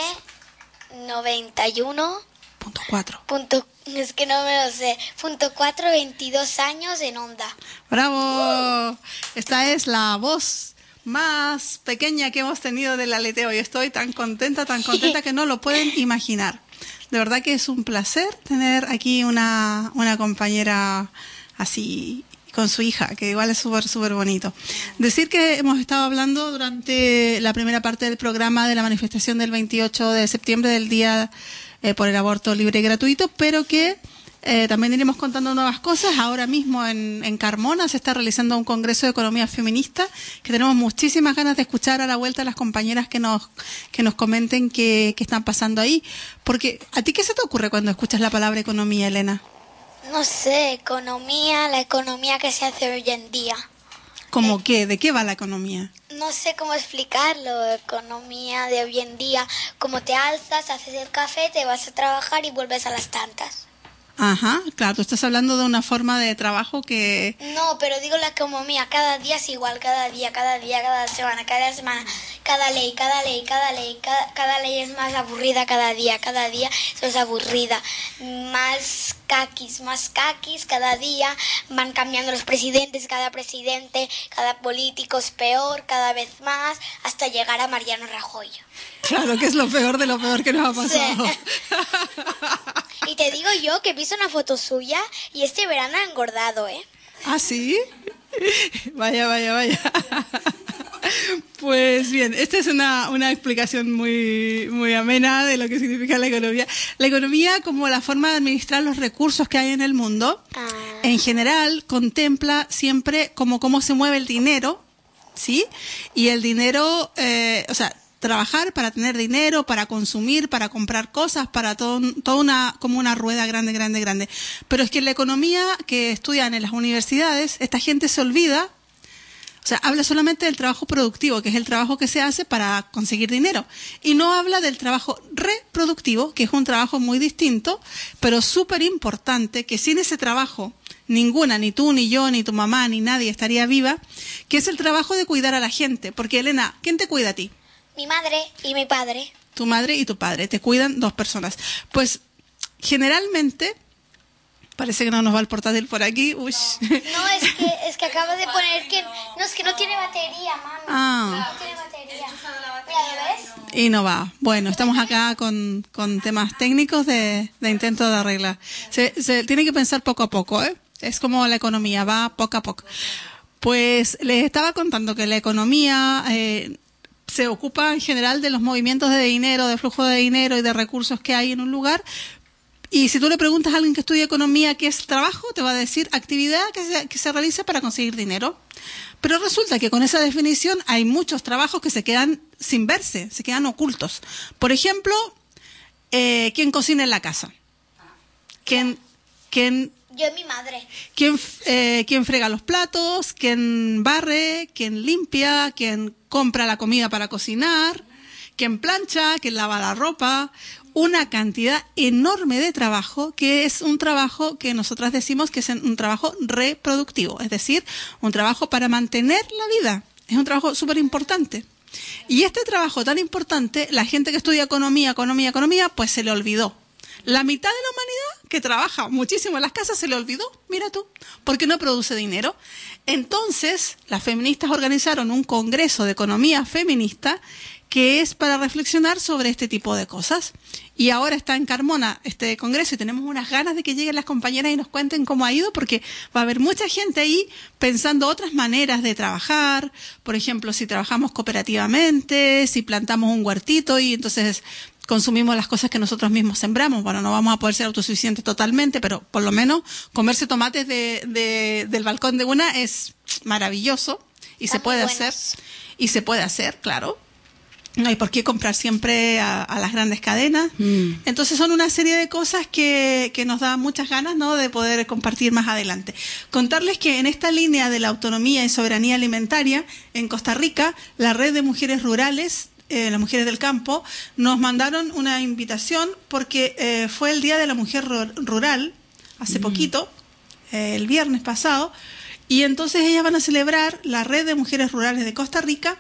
91.4. Es que no me lo sé. .4, 22 años en onda. ¡Bravo! Esta es la voz más pequeña que hemos tenido del aleteo y estoy tan contenta que no lo pueden imaginar. De verdad que es un placer tener aquí una compañera así con su hija, que igual es súper bonito. Decir que hemos estado hablando durante la primera parte del programa de la manifestación del 28 de septiembre del Día por el Aborto Libre y Gratuito, pero que también iremos contando nuevas cosas. Ahora mismo en Carmona se está realizando un congreso de economía feminista que tenemos muchísimas ganas de escuchar a la vuelta a las compañeras que nos comenten qué están pasando ahí. Porque, ¿a ti qué se te ocurre cuando escuchas la palabra economía, Elena? No sé, la economía que se hace hoy en día. ¿Cómo qué? ¿De qué va la economía? No sé cómo explicarlo, economía de hoy en día. Como te alzas, haces el café, te vas a trabajar y vuelves a las tantas. Ajá, claro, tú estás hablando de una forma de trabajo que... No, pero digo la economía, cada día es igual, cada semana, cada ley es más aburrida cada día es aburrida. Más caquis, cada día van cambiando los presidentes, cada político es peor, cada vez más, hasta llegar a Mariano Rajoy. Claro, que es lo peor de lo peor que nos ha pasado. Sí. Y te digo yo que he visto una foto suya y este verano ha engordado, ¿eh? ¿Ah, sí? Vaya. Pues bien, esta es una explicación muy amena de lo que significa la economía. La economía, como la forma de administrar los recursos que hay en el mundo, en general contempla siempre como cómo se mueve el dinero, ¿sí? Y el dinero, trabajar para tener dinero, para consumir, para comprar cosas, para como una rueda grande. Pero es que en la economía que estudian en las universidades, esta gente se olvida, habla solamente del trabajo productivo, que es el trabajo que se hace para conseguir dinero. Y no habla del trabajo reproductivo, que es un trabajo muy distinto, pero súper importante, que sin ese trabajo ninguna, ni tú, ni yo, ni tu mamá, ni nadie estaría viva, que es el trabajo de cuidar a la gente. Porque, Elena, ¿quién te cuida a ti? Mi madre y mi padre. Tu madre y tu padre, te cuidan dos personas. Pues generalmente, parece que no nos va el portátil por aquí. Uy. No, es que acabo de poner que no tiene batería, mami. No tiene batería. Mira, ¿lo ves? Y no va. Bueno, estamos acá con temas técnicos de intento de arreglar. Se tiene que pensar poco a poco, ¿eh? Es como la economía, va poco a poco. Pues les estaba contando que la economía se ocupa en general de los movimientos de dinero, de flujo de dinero y de recursos que hay en un lugar. Y si tú le preguntas a alguien que estudia economía qué es trabajo, te va a decir actividad que se realiza para conseguir dinero. Pero resulta que con esa definición hay muchos trabajos que se quedan sin verse, se quedan ocultos. Por ejemplo, ¿quién cocina en la casa? ¿Quién Yo y mi madre. ¿Quién frega los platos? ¿Quién barre? ¿Quién limpia? ¿Quién compra la comida para cocinar? ¿Quién plancha? ¿Quién lava la ropa? Una cantidad enorme de trabajo, que es un trabajo que nosotras decimos que es un trabajo reproductivo, es decir, un trabajo para mantener la vida. Es un trabajo súper importante. Y este trabajo tan importante, la gente que estudia economía, pues se le olvidó. La mitad de la humanidad que trabaja muchísimo en las casas se le olvidó, mira tú, porque no produce dinero. Entonces, las feministas organizaron un congreso de economía feminista que es para reflexionar sobre este tipo de cosas. Y ahora está en Carmona este congreso y tenemos unas ganas de que lleguen las compañeras y nos cuenten cómo ha ido, porque va a haber mucha gente ahí pensando otras maneras de trabajar. Por ejemplo, si trabajamos cooperativamente, si plantamos un huertito y entonces consumimos las cosas que nosotros mismos sembramos. Bueno, no vamos a poder ser autosuficientes totalmente, pero por lo menos comerse tomates del balcón de una es maravilloso y se puede hacer. Y se puede hacer, claro. No hay por qué comprar siempre a las grandes cadenas. Entonces son una serie de cosas que nos da muchas ganas, ¿no?, de poder compartir más adelante. Contarles que en esta línea de la autonomía y soberanía alimentaria, en Costa Rica, la red de mujeres rurales, las mujeres del campo, nos mandaron una invitación porque fue el Día de la Mujer Rural, hace poquito, el viernes pasado, y entonces ellas van a celebrar, la red de mujeres rurales de Costa Rica,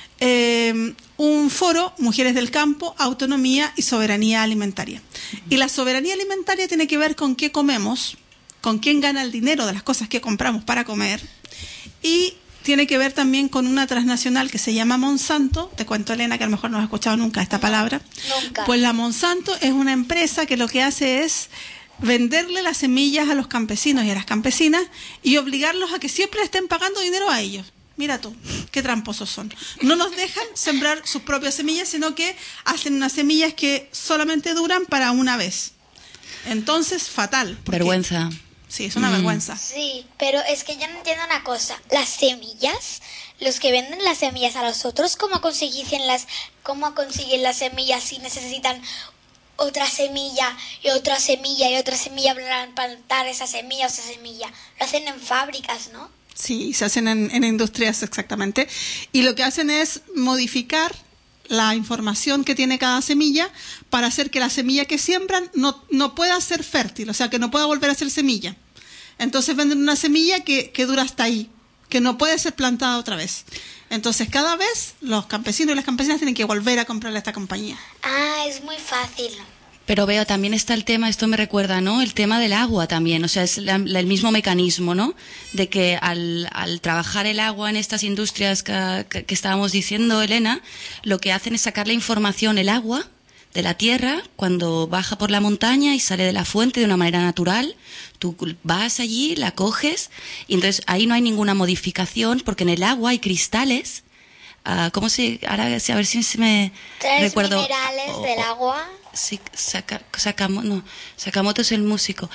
un foro, Mujeres del Campo, Autonomía y Soberanía Alimentaria. Y la soberanía alimentaria tiene que ver con qué comemos, con quién gana el dinero de las cosas que compramos para comer, y tiene que ver también con una transnacional que se llama Monsanto. Te cuento, Elena, que a lo mejor no has escuchado nunca esta palabra. Nunca. Pues la Monsanto es una empresa que lo que hace es venderle las semillas a los campesinos y a las campesinas y obligarlos a que siempre estén pagando dinero a ellos. Mira tú, qué tramposos son. No nos dejan sembrar sus propias semillas, sino que hacen unas semillas que solamente duran para una vez. Entonces, fatal. Vergüenza. Sí, es una vergüenza. Sí, pero es que yo no entiendo una cosa. Las semillas, los que venden las semillas a los otros, ¿cómo consiguen las semillas si necesitan otra semilla y otra semilla y otra semilla para plantar esa semilla o esa semilla? Lo hacen en fábricas, ¿no? Sí, se hacen en industrias, exactamente. Y lo que hacen es modificar la información que tiene cada semilla para hacer que la semilla que siembran no pueda ser fértil, o sea, que no pueda volver a ser semilla. Entonces venden una semilla que dura hasta ahí, que no puede ser plantada otra vez. Entonces cada vez los campesinos y las campesinas tienen que volver a comprarle a esta compañía. Ah, es muy fácil. Pero veo, también está el tema, esto me recuerda, ¿no?, el tema del agua también, o sea, es el mismo mecanismo, ¿no?, de que al trabajar el agua en estas industrias que estábamos diciendo, Elena, lo que hacen es sacar la información, el agua, de la tierra, cuando baja por la montaña y sale de la fuente de una manera natural, tú vas allí, la coges, y entonces ahí no hay ninguna modificación, porque en el agua hay cristales, ¿cómo se...? Ahora, a ver si se me recuerdo. Minerales del agua. Sí, Sakamoto es el músico.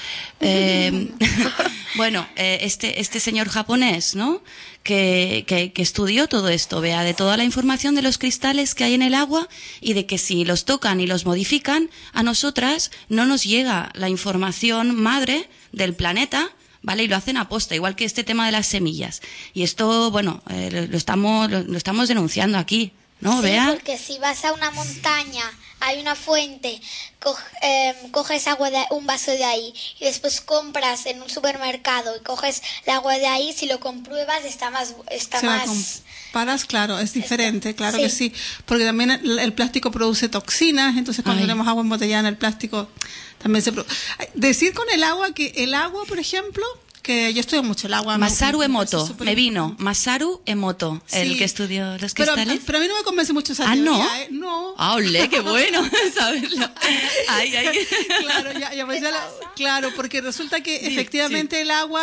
Bueno, este señor japonés, ¿no?, que estudió todo esto, vea, de toda la información de los cristales que hay en el agua y de que si los tocan y los modifican, a nosotras no nos llega la información madre del planeta, ¿vale? Y lo hacen aposta, igual que este tema de las semillas. Y esto, bueno, lo estamos denunciando aquí, ¿no, sí, Bea? Porque si vas a una montaña, hay una fuente, coges agua de un vaso de ahí y después compras en un supermercado y coges el agua de ahí, si lo compruebas está más comparas, claro, es diferente, claro sí. Que sí, porque también el plástico produce toxinas, entonces cuando tenemos agua embotellada en el plástico también se produce. Decir con el agua que el agua, por ejemplo, que yo estudio mucho el agua. Masaru Emoto, me vino. Masaru Emoto, sí, el que estudió los cristales. Pero a mí no me convence mucho esa teoría. ¿No? No. Ah, olé, qué bueno saberlo. Ay. Claro, claro, porque resulta que efectivamente el agua...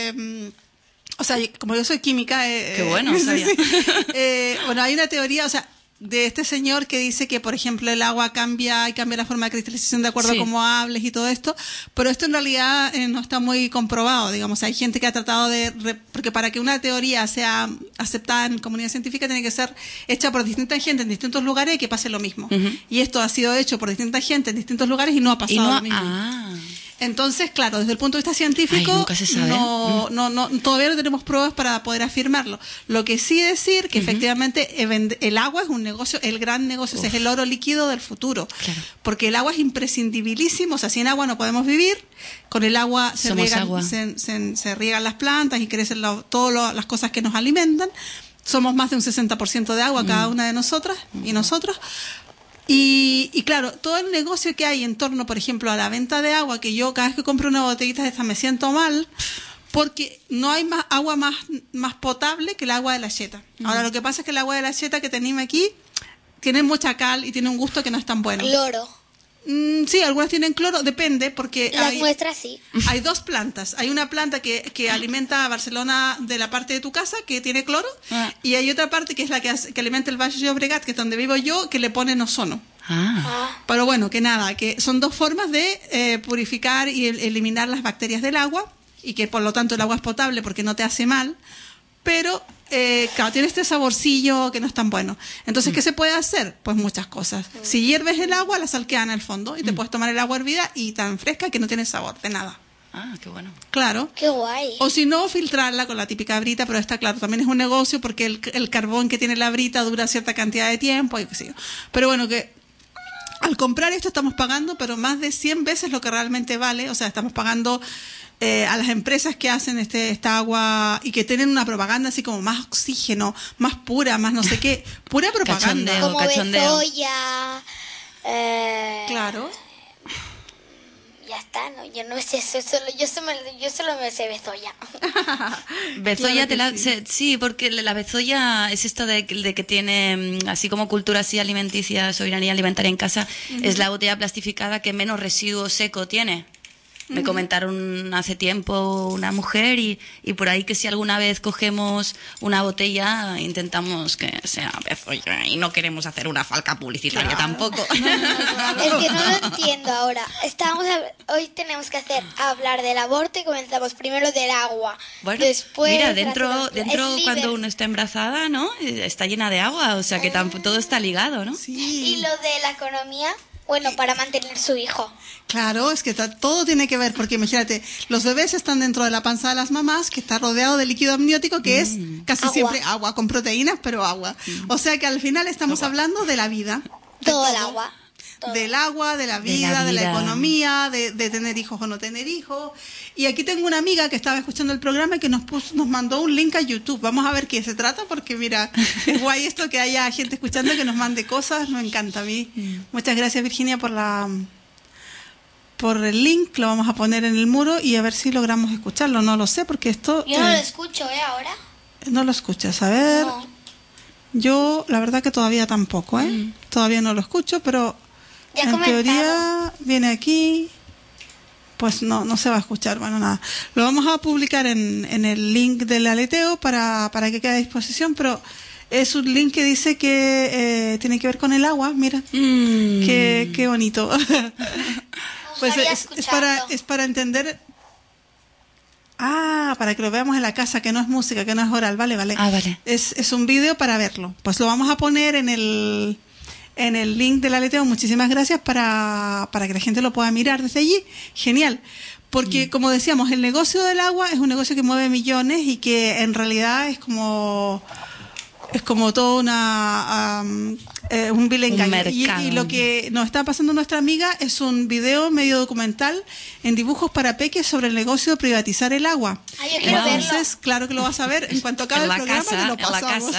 o sea, como yo soy química... qué bueno, sabía. Bueno, hay una teoría, o sea, de este señor que dice que, por ejemplo, el agua cambia la forma de cristalización de acuerdo a cómo hables y todo esto, pero esto en realidad no está muy comprobado, digamos. Hay gente que ha tratado porque para que una teoría sea aceptada en la comunidad científica tiene que ser hecha por distinta gente en distintos lugares y que pase lo mismo. Y esto ha sido hecho por distinta gente en distintos lugares y no ha pasado lo mismo. Entonces, claro, desde el punto de vista científico, nunca se sabe. Todavía no tenemos pruebas para poder afirmarlo. Lo que sí decir que efectivamente el agua es un negocio, el gran negocio, es el oro líquido del futuro. Claro. Porque el agua es imprescindibilísimo, o sea, sin agua no podemos vivir. Con el agua se riegan las plantas y crecen todas las cosas que nos alimentan. Somos más de un 60% de agua cada una de nosotras y nosotros. Y claro, todo el negocio que hay en torno, por ejemplo, a la venta de agua, que yo cada vez que compro una botellita de esta me siento mal, porque no hay más agua más potable que el agua de la Cheta. Ahora, lo que pasa es que el agua de la Cheta que tenemos aquí tiene mucha cal y tiene un gusto que no es tan bueno. Cloro. Sí, algunas tienen cloro, depende, porque las nuestras sí. Hay dos plantas. Hay una planta que alimenta a Barcelona de la parte de tu casa, que tiene cloro, y hay otra parte que es la que alimenta el Valle de Llobregat, que es donde vivo yo, que le ponen ozono. Pero bueno, que nada, que son dos formas de purificar y eliminar las bacterias del agua, y que por lo tanto el agua es potable porque no te hace mal, pero claro, tiene este saborcillo que no es tan bueno. Entonces, ¿qué se puede hacer? Pues muchas cosas. Si hierves el agua, la sal queda en el fondo y te puedes tomar el agua hervida y tan fresca que no tiene sabor de nada. Ah, qué bueno. Claro. Qué guay. O si no, filtrarla con la típica brita, pero está claro, también es un negocio porque el carbón que tiene la brita dura cierta cantidad de tiempo y qué sé yo. Pero bueno, que al comprar esto estamos pagando, pero más de 100 veces lo que realmente vale. O sea, estamos pagando a las empresas que hacen esta agua y que tienen una propaganda así como más oxígeno, más pura, más no sé qué. Pura propaganda. Como Bezoya. Claro. Ya está, ¿no? Yo no sé eso, yo solo me sé Bezoya. Bezoya, Claro sí, porque la Bezoya es esto de que tiene, así como cultura así alimenticia, soberanía alimentaria en casa, es la botella plastificada que menos residuo seco tiene. Me comentaron hace tiempo una mujer y por ahí que si alguna vez cogemos una botella intentamos que sea Bezoya y no queremos hacer una falca publicitaria tampoco. Es que no lo entiendo ahora. Hoy tenemos que hablar del aborto y comenzamos primero del agua. Bueno, después mira, dentro cuando uno está embarazada, ¿no? Está llena de agua, o sea que todo está ligado, ¿no? Sí. Y lo de la economía, bueno, para mantener su hijo. Claro, es que todo tiene que ver, porque imagínate, los bebés están dentro de la panza de las mamás, que está rodeado de líquido amniótico, que es casi Agua. siempre agua, con proteínas, pero agua. O sea que al final estamos hablando de la vida. Todo el agua. Todo. Del agua, de la vida, de la economía, de tener hijos o no tener hijos. Y aquí tengo una amiga que estaba escuchando el programa y que nos mandó un link a YouTube. Vamos a ver qué se trata, porque mira, es guay esto que haya gente escuchando que nos mande cosas, me encanta a mí. Muchas gracias, Virginia, por el link. Lo vamos a poner en el muro y a ver si logramos escucharlo. No lo sé, porque esto... Yo no lo escucho, ahora. No lo escuchas, a ver... No. Yo, la verdad que todavía tampoco, Todavía no lo escucho, pero... Ya en comentado. teoría viene aquí, pues no se va a escuchar, bueno, nada. Lo vamos a publicar en el link del aleteo para que quede a disposición, pero es un link que dice que tiene que ver con el agua, mira, qué bonito. Pues es para entender... Ah, para que lo veamos en la casa, que no es música, que no es oral, vale. Ah, vale. Es un vídeo para verlo. Pues lo vamos a poner en el link del aleteo. Muchísimas gracias para que la gente lo pueda mirar desde allí. Genial. Porque, como decíamos, el negocio del agua es un negocio que mueve millones y que en realidad es como todo un vil engaño. Y lo que nos está pasando nuestra amiga es un video medio documental en dibujos para peques sobre el negocio de privatizar el agua. Ay, yo quiero Entonces, verlo. claro que lo vas a ver en cuanto acabe el programa, te lo pasamos.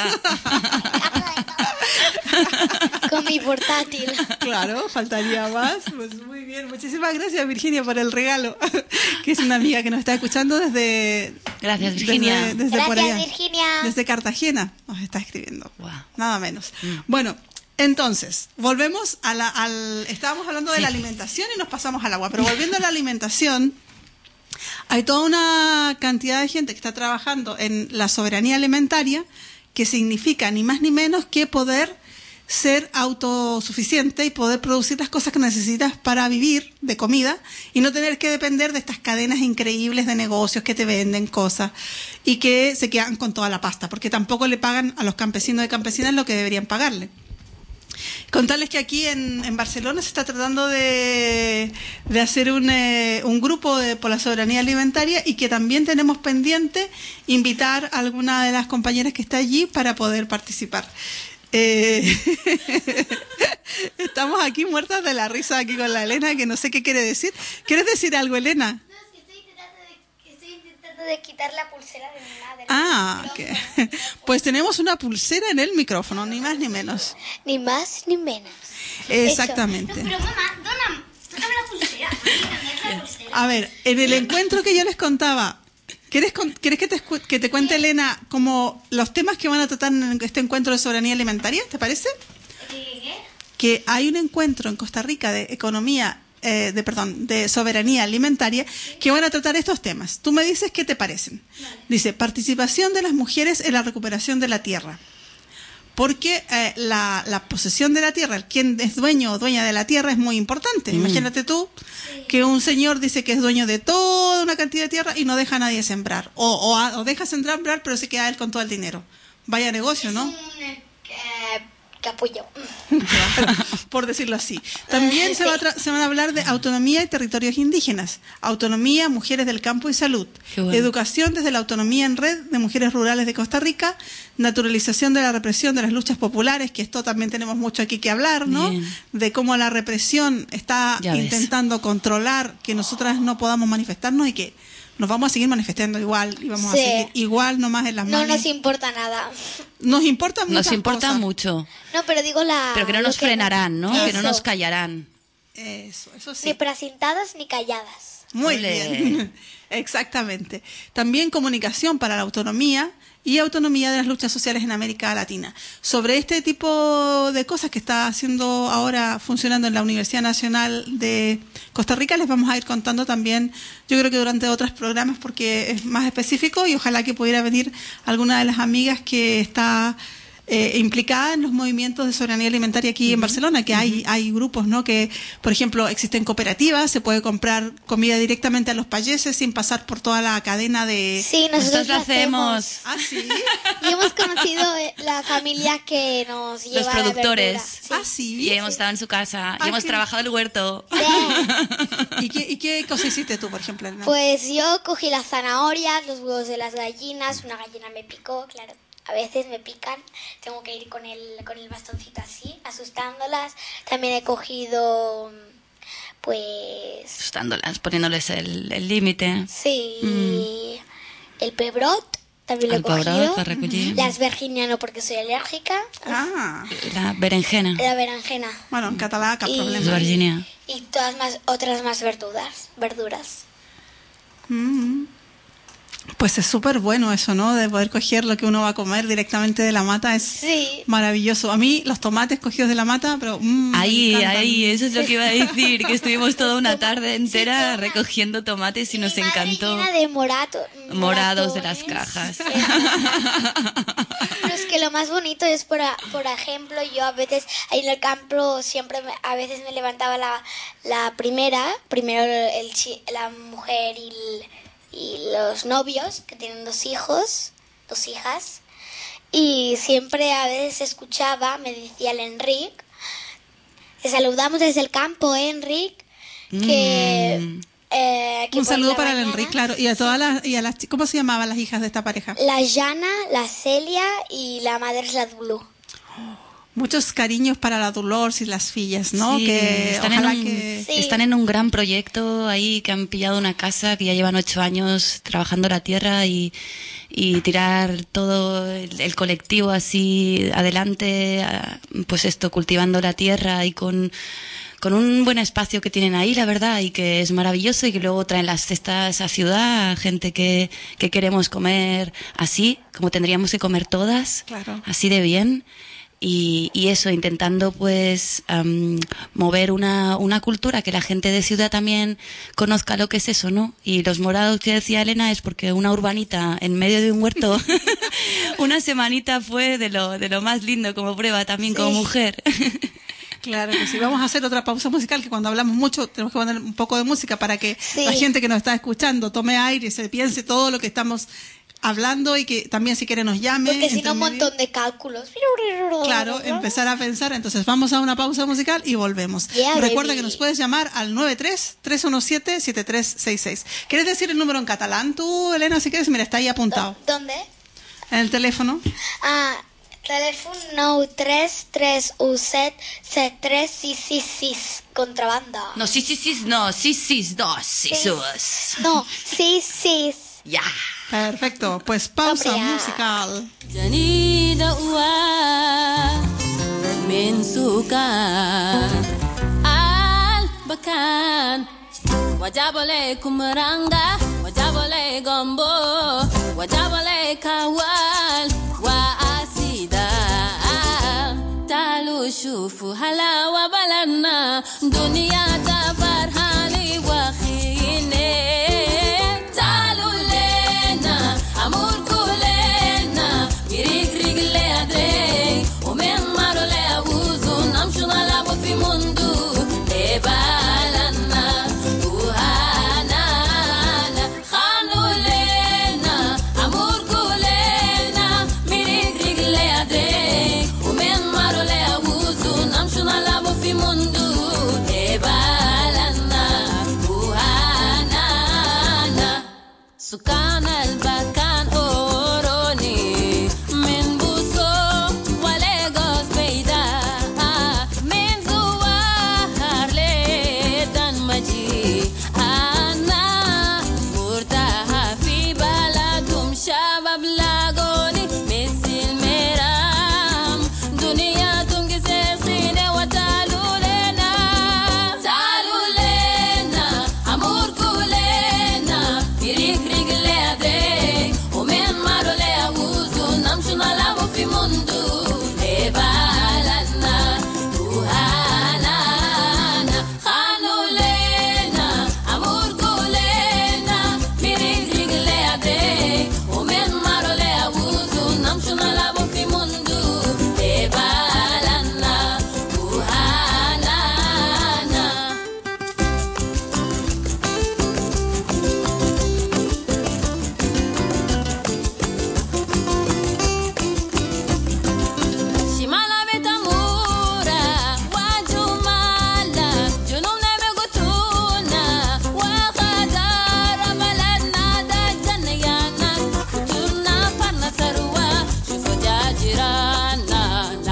Con mi portátil. Claro, faltaría más. Pues muy bien. Muchísimas gracias, Virginia, por el regalo. Que es una amiga que nos está escuchando desde... Gracias, Virginia. Desde por Gracias, allá. Virginia. Desde Cartagena nos está escribiendo. Wow. Nada menos. Bueno, entonces, volvemos estábamos hablando de la alimentación y nos pasamos al agua. Pero volviendo a la alimentación, hay toda una cantidad de gente que está trabajando en la soberanía alimentaria, que significa ni más ni menos que poder ser autosuficiente y poder producir las cosas que necesitas para vivir de comida y no tener que depender de estas cadenas increíbles de negocios que te venden cosas y que se quedan con toda la pasta, porque tampoco le pagan a los campesinos y campesinas lo que deberían pagarle. Contarles que aquí en Barcelona se está tratando de hacer un grupo por la soberanía alimentaria y que también tenemos pendiente invitar a alguna de las compañeras que está allí para poder participar. Estamos aquí muertas de la risa aquí con la Elena, que no sé qué quiere decir. ¿Quieres decir algo, Elena? No, es que estoy intentando de quitar la pulsera de mi madre. Ah, okay. Pues tenemos una pulsera en el micrófono, ni más ni menos. Ni más ni menos. Exactamente. No, pero mamá, dame la pulsera. A ver, en el encuentro que yo les contaba, ¿quieres que te cuente, Elena, como los temas que van a tratar en este encuentro de soberanía alimentaria? ¿Te parece? ¿Qué? Que hay un encuentro en Costa Rica de de soberanía alimentaria que van a tratar estos temas. Tú me dices qué te parecen. Vale. Dice, participación de las mujeres en la recuperación de la tierra. Porque la posesión de la tierra, quien es dueño o dueña de la tierra es muy importante. Imagínate tú que un señor dice que es dueño de toda una cantidad de tierra y no deja a nadie sembrar. O deja sembrar, pero se queda él con todo el dinero. vaya negocio, ¿no? Capullo. Por decirlo así. También se van a hablar de autonomía y territorios indígenas, autonomía, mujeres del campo y salud, bueno. Educación desde la autonomía en red de mujeres rurales de Costa Rica, naturalización de la represión de las luchas populares, que esto también tenemos mucho aquí que hablar, ¿no? Bien. De cómo la represión está intentando controlar que nosotras no podamos manifestarnos y que nos vamos a seguir manifestando igual y vamos a seguir igual nomás en las manos. No nos importa nada. Nos importa mucho. Nos importa cosas. Mucho. No, pero digo Pero que no nos frenarán, ¿no? Que no nos callarán. Eso sí. Ni presintadas ni calladas. Muy bien. Exactamente. También comunicación para la autonomía y autonomía de las luchas sociales en América Latina. Sobre este tipo de cosas que está haciendo ahora, funcionando en la Universidad Nacional de Costa Rica, les vamos a ir contando también, yo creo que durante otros programas, porque es más específico y ojalá que pudiera venir alguna de las amigas que está implicada en los movimientos de soberanía alimentaria aquí en Barcelona, que hay grupos, ¿no? Que, por ejemplo, existen cooperativas, se puede comprar comida directamente a los payeses sin pasar por toda la cadena de... Sí, nosotros lo hacemos. ¿Ah, sí? Y hemos conocido la familia que nos lleva los productores. La ¿Ah, sí? Y hemos estado en su casa, y hemos trabajado el huerto. Sí. ¿Y qué cosa hiciste tú, por ejemplo, Elena? Pues yo cogí las zanahorias, los huevos de las gallinas, una gallina me picó, claro. A veces me pican, tengo que ir con el bastoncito así, asustándolas. También he cogido, pues... Asustándolas, poniéndoles el límite. Sí, el pebrot también lo he cogido. La asperginia no, porque soy alérgica. La berenjena. La berenjena. Bueno, en catalán, cap problema. Y otras más verduras. Pues es súper bueno eso, ¿no? De poder coger lo que uno va a comer directamente de la mata, es maravilloso. A mí los tomates cogidos de la mata, pero... Ahí, eso es lo que iba a decir, que estuvimos toda una tarde entera recogiendo tomates y nos encantó. Llena de morados de las cajas. Pero es que lo más bonito es, por ejemplo, yo a veces ahí en el campo siempre a veces me levantaba primero la mujer y los novios, que tienen 2 hijas, y siempre a veces escuchaba, me decía el Enric, te saludamos desde el campo, Enric, que un saludo para el Enric, claro, y a todas las ¿cómo se llamaban las hijas de esta pareja? La Jana, la Celia y la madre es la Dulu. Muchos cariños para la Dolores y las fillas, ¿no? Sí, que están en un gran proyecto ahí, que han pillado una casa que ya llevan 8 años trabajando la tierra y tirar todo el colectivo así adelante, pues esto, cultivando la tierra y con un buen espacio que tienen ahí, la verdad, y que es maravilloso, y que luego traen las cestas a ciudad, gente que queremos comer así, como tendríamos que comer todas, claro. Así de bien. Y eso, intentando pues mover una cultura, que la gente de ciudad también conozca lo que es eso, ¿no? Y los morados que decía Elena es porque una urbanita en medio de un huerto una semanita fue de lo más lindo como prueba también como mujer. Claro que sí. Vamos a hacer otra pausa musical, que cuando hablamos mucho tenemos que poner un poco de música para que la gente que nos está escuchando tome aire y se piense todo lo que estamos hablando, y que también si quiere nos llame. Porque si no, un montón de cálculos. Claro, empezar a pensar. Entonces vamos a una pausa musical y volvemos. Recuerda que nos puedes llamar al 93-317-7366. ¿Quieres decir el número en catalán tú, Elena, si quieres? Mira, está ahí apuntado. ¿Dónde? En el teléfono. Telèfon 933177366, contrabanda. No, 666, no, 662. No, 66. Ya. Perfecto, pues pausa musical. Janida uwa mensuka al bakan wajabale kumranga wajabale gombo wajabale kawal wa asida talu shufu halawa balanna dunya ta farhani wa khine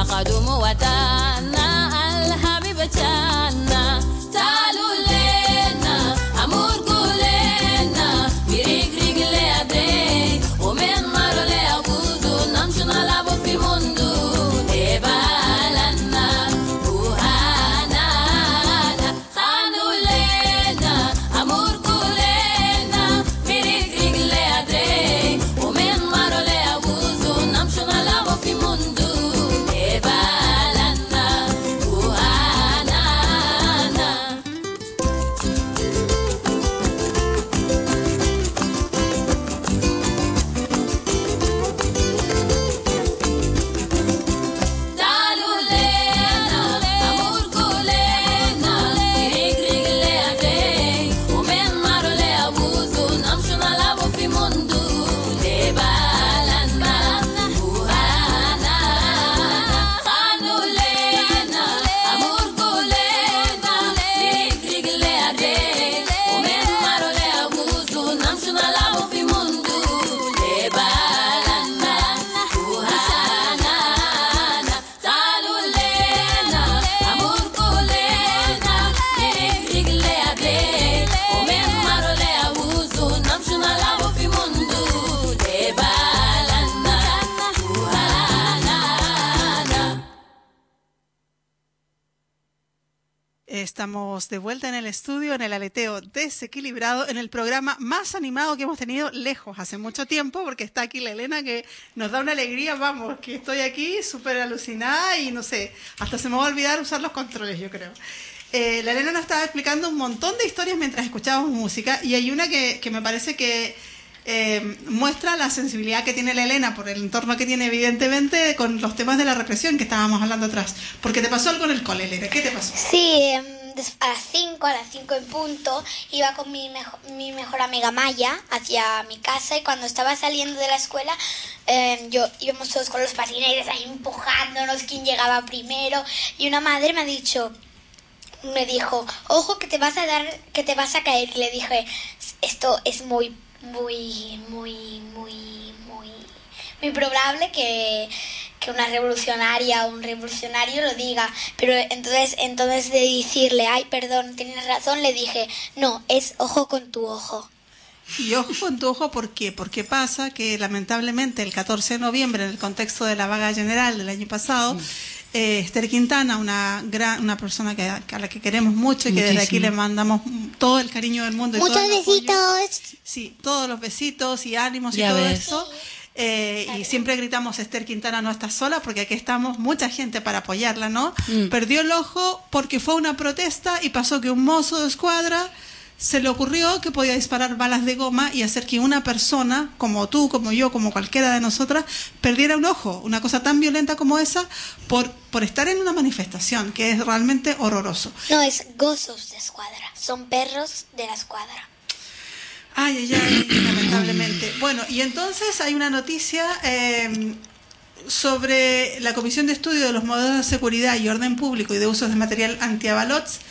قدوم وطننا الحبيب جانا تعالوا لنا أمور كلنا بريق رجل يدي ومن مر لأبوزو نمشي نلعب في مندو دبالنا وهانا تعالوا لنا أمور كلنا بريق رجل يدي ومن مر لأبوزو نمشي نلعب في مندو Estamos de vuelta en el estudio, en el aleteo desequilibrado, en el programa más animado que hemos tenido lejos hace mucho tiempo, porque está aquí la Elena, que nos da una alegría, vamos, que estoy aquí súper alucinada y no sé, hasta se me va a olvidar usar los controles, yo creo. La Elena nos estaba explicando un montón de historias mientras escuchábamos música, y hay una que me parece que muestra la sensibilidad que tiene la Elena por el entorno que tiene, evidentemente, con los temas de la represión que estábamos hablando atrás. Porque te pasó algo en el cole, Elena. ¿Qué te pasó? Sí, a las 5 en punto, iba con mi mejor amiga Maya hacia mi casa, y cuando estaba saliendo de la escuela, íbamos todos con los patinetes ahí empujándonos, quién llegaba primero, y una madre me dijo, ojo que te vas a caer, y le dije, esto es muy probable que una revolucionaria o un revolucionario lo diga, pero entonces de decirle, ay, perdón, tienes razón, le dije, no, es ojo con tu ojo. Y ojo con tu ojo, ¿por qué? Porque pasa que lamentablemente el 14 de noviembre, en el contexto de la vaga general del año pasado, Esther Quintana, una persona a la que queremos mucho y que desde aquí le mandamos todo el cariño del mundo. Muchos besitos. Sí, todos los besitos y ánimos y todo eso. Y siempre gritamos, Esther Quintana no está sola, porque aquí estamos mucha gente para apoyarla, ¿no? Perdió el ojo porque fue una protesta y pasó que un mozo de escuadra se le ocurrió que podía disparar balas de goma y hacer que una persona, como tú, como yo, como cualquiera de nosotras, perdiera un ojo. Una cosa tan violenta como esa por estar en una manifestación, que es realmente horroroso. No, es gozos de escuadra, son perros de la escuadra. Ay, lamentablemente. Bueno, y entonces hay una noticia sobre la Comisión de Estudio de los Modelos de Seguridad y Orden Público y de Usos de Material Antiavalots,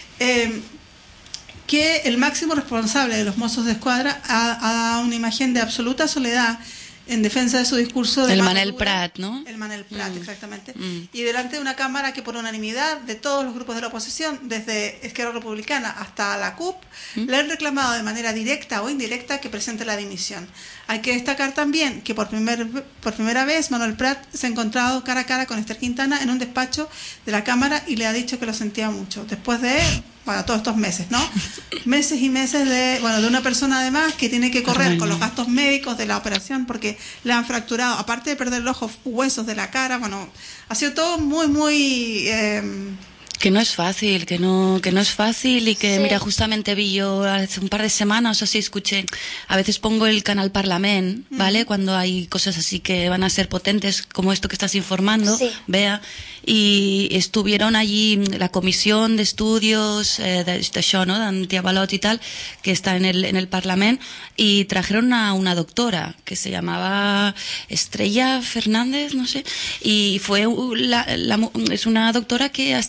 que el máximo responsable de los mozos de escuadra ha dado una imagen de absoluta soledad en defensa de su discurso de el Manel Prat, ¿no? El Manel Prat, exactamente. Y delante de una cámara que por unanimidad de todos los grupos de la oposición, desde Esquerra Republicana hasta la CUP, le han reclamado de manera directa o indirecta que presente la dimisión. Hay que destacar también que por primera vez Manel Prat se ha encontrado cara a cara con Esther Quintana en un despacho de la Cámara y le ha dicho que lo sentía mucho. Después de todos estos meses, ¿no? Meses y meses de una persona además que tiene que correr con los gastos médicos de la operación porque le han fracturado, aparte de perder el ojo, huesos de la cara, ha sido todo muy que no es fácil, que no es fácil y que, sí. Mira, justamente vi yo hace un par de semanas o así, escuché, a veces pongo el canal Parlament, ¿vale? Cuando hay cosas así que van a ser potentes, como esto que estás informando, sí. Bea, y estuvieron allí la comisión de estudios d'això, no?, d'antiavalot y tal, que está en el Parlament, y trajeron a una doctora que se llamaba Estrella Fernández, no sé, y fue es una doctora que ha estado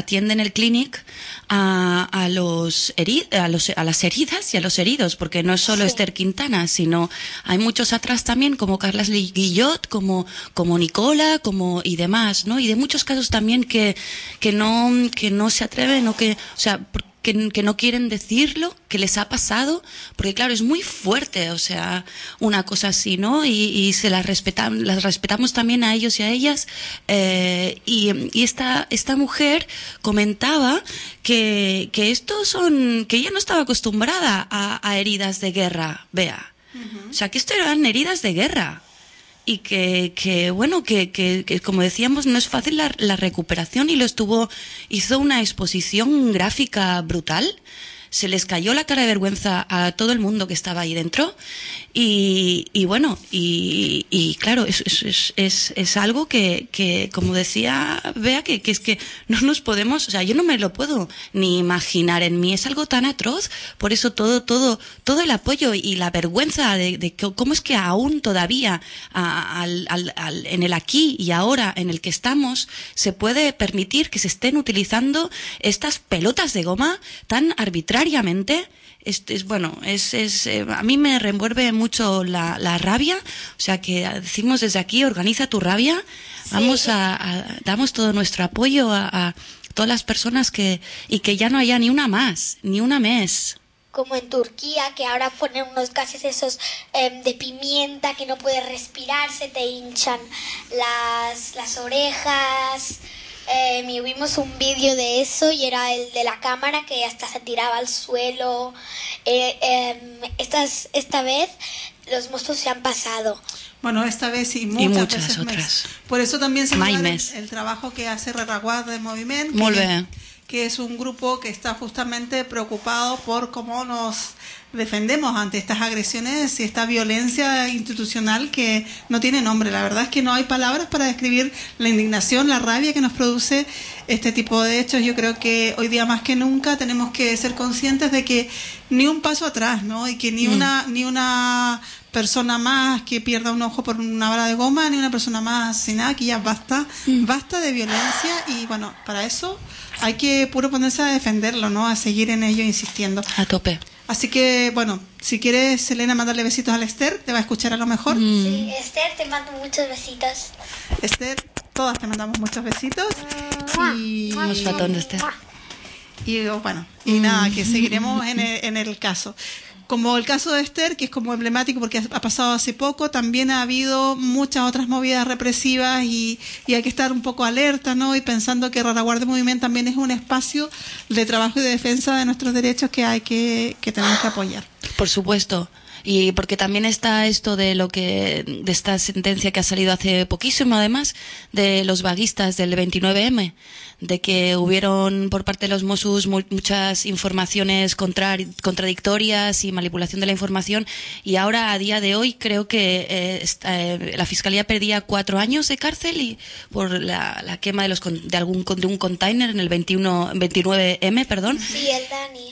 atiende en el clinic a las heridas y a los heridos, porque no es solo Esther Quintana, sino hay muchos atrás también, como Carles Guillot, como Nicola, y demás, ¿no? Y de muchos casos también que no se atreven, o sea, que no quieren decirlo, que les ha pasado, porque claro, es muy fuerte, o sea, una cosa así, ¿no? Y las respetamos también a ellos y a ellas, y esta mujer comentaba que ella no estaba acostumbrada a heridas de guerra, Bea. O sea, que esto eran heridas de guerra. Y que como decíamos, no es fácil la recuperación, y hizo una exposición gráfica brutal. Se les cayó la cara de vergüenza a todo el mundo que estaba ahí dentro, y claro, es algo que como decía Bea, que es que no nos podemos, o sea, yo no me lo puedo ni imaginar en mí, es algo tan atroz. Por eso todo el apoyo y la vergüenza de cómo es que aún todavía en el aquí y ahora en el que estamos se puede permitir que se estén utilizando estas pelotas de goma tan arbitrariamente. A mí me revuelve mucho la rabia, o sea, que decimos desde aquí, organiza tu rabia. Sí. Damos todo nuestro apoyo a todas las personas y que ya no haya ni una más, ni una mes. Como en Turquía, que ahora ponen unos gases esos de pimienta, que no puedes respirar, se te hinchan las orejas. Vimos un vídeo de eso, y era el de la cámara que hasta se tiraba al suelo. Esta vez los monstruos se han pasado. Bueno, esta vez y muchas veces otras. Por eso también se llama el trabajo que hace Rereguarda de Moviment, que es un grupo que está justamente preocupado por cómo nos defendemos ante estas agresiones y esta violencia institucional que no tiene nombre. La verdad es que no hay palabras para describir la indignación, la rabia que nos produce este tipo de hechos. Yo creo que hoy día más que nunca tenemos que ser conscientes de que ni un paso atrás, ¿no? Y que ni una persona más que pierda un ojo por una bala de goma, ni una persona más asesinada, que ya basta de violencia. Y bueno, para eso hay que puro ponerse a defenderlo, ¿no? A seguir en ello insistiendo. A tope. Así que, bueno, si quieres, Elena, mandarle besitos a Esther, te va a escuchar a lo mejor. Sí, Esther, te mando muchos besitos. Esther, todas te mandamos muchos besitos. Y Esther. Y bueno, y nada, que seguiremos en el caso. Como el caso de Esther, que es como emblemático porque ha pasado hace poco, también ha habido muchas otras movidas represivas, y hay que estar un poco alerta, ¿no? Y pensando que Rereguarda Moviment también es un espacio de trabajo y de defensa de nuestros derechos que tenemos que apoyar. Por supuesto. Y porque también está esto de esta sentencia que ha salido hace poquísimo, además, de los vaguistas del 29M, de que hubieron por parte de los Mossos muchas informaciones contradictorias y manipulación de la información, y ahora a día de hoy creo que la Fiscalía pedía 4 años de cárcel y por la quema de un container en el 29M, perdón. Sí, el Dani.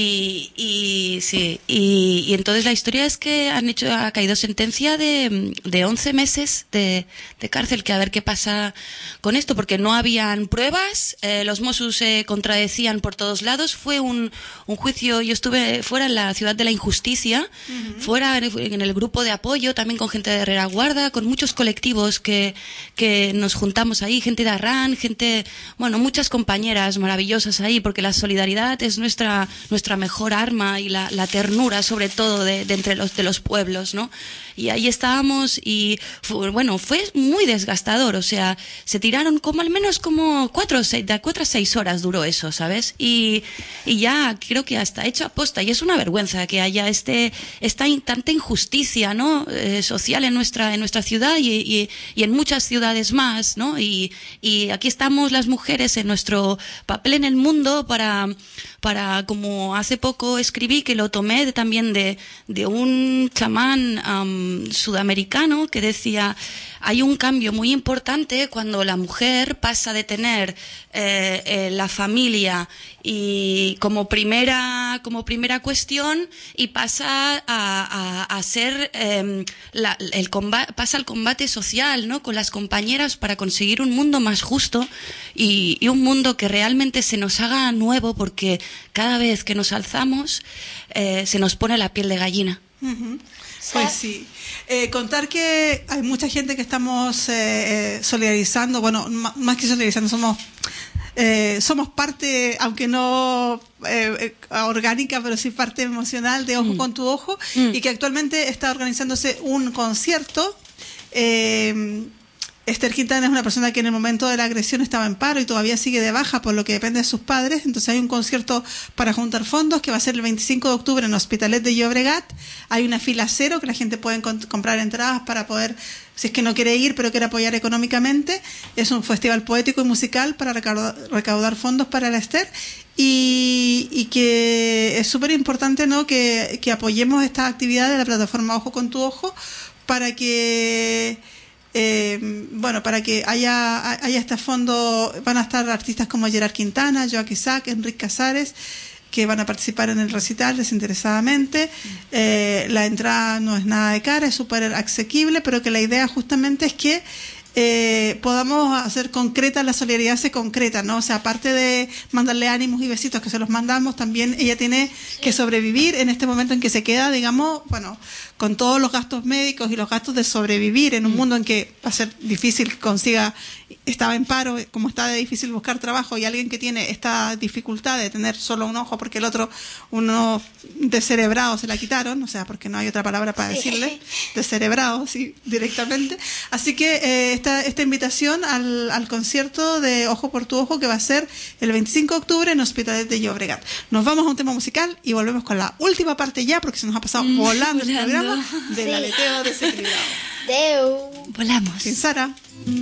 Y entonces la historia es que ha caído sentencia de 11 meses de cárcel, que a ver qué pasa con esto, porque no habían pruebas, los Mossos se contradecían por todos lados. Fue un juicio, yo estuve fuera en la ciudad de la injusticia, fuera en el grupo de apoyo, también con gente de Rereguarda, con muchos colectivos que nos juntamos ahí, gente de Arran, muchas compañeras maravillosas ahí, porque la solidaridad es nuestra mejor arma, y la ternura, sobre todo, de entre los pueblos, ¿no? Y ahí estábamos, y fue muy desgastador, o sea, se tiraron al menos 4 a 6 horas duró eso, ¿sabes? Y ya creo que hasta hecho aposta, y es una vergüenza que haya tanta injusticia, ¿no? Social en nuestra ciudad y en muchas ciudades más, ¿no? Y aquí estamos las mujeres en nuestro papel en el mundo para como hace poco escribí, que lo tomé también de un chamán sudamericano, que decía: hay un cambio muy importante cuando la mujer pasa de tener la familia y como primera cuestión, y pasa a ser pasa al combate social, ¿no? Con las compañeras, para conseguir un mundo más justo y un mundo que realmente se nos haga nuevo, porque cada vez que nos alzamos se nos pone la piel de gallina. Uh-huh. Pues sí. Contar que hay mucha gente que estamos solidarizando, bueno, más que solidarizando, somos parte, aunque no orgánica, pero sí parte emocional de Ojo con tu Ojo, y que actualmente está organizándose un concierto. Esther Quintana es una persona que en el momento de la agresión estaba en paro y todavía sigue de baja, por lo que depende de sus padres. Entonces hay un concierto para juntar fondos que va a ser el 25 de octubre en Hospitalet de Llobregat. Hay una fila cero que la gente puede comprar entradas para poder, si es que no quiere ir pero quiere apoyar económicamente. Es un festival poético y musical para recaudar fondos para la Esther, y que es súper importante, ¿no?, que apoyemos esta actividad de la plataforma Ojo con tu Ojo para que para que haya este fondo. Van a estar artistas como Gerard Quintana, Joaquín Isaac, Enrique Casares, que van a participar en el recital desinteresadamente. La entrada no es nada de cara, es súper asequible, pero que la idea justamente es que podamos hacer concreta, la solidaridad se concreta, ¿no? O sea, aparte de mandarle ánimos y besitos que se los mandamos, también ella tiene que sobrevivir en este momento en que se queda, digamos, bueno, con todos los gastos médicos y los gastos de sobrevivir en un mundo en que va a ser difícil que consiga, estaba en paro, como está de difícil buscar trabajo, y alguien que tiene esta dificultad de tener solo un ojo porque el otro, uno descerebrado, se la quitaron, o sea, porque no hay otra palabra para decirle, descerebrado, sí, directamente. Así que esta invitación al concierto de Ojo por tu Ojo, que va a ser el 25 de octubre en Hospitalet de Llobregat. Nos vamos a un tema musical y volvemos con la última parte ya, porque se nos ha pasado volando el programa del aleteo desequilibrado. Deu. Volamos. Sin Sara.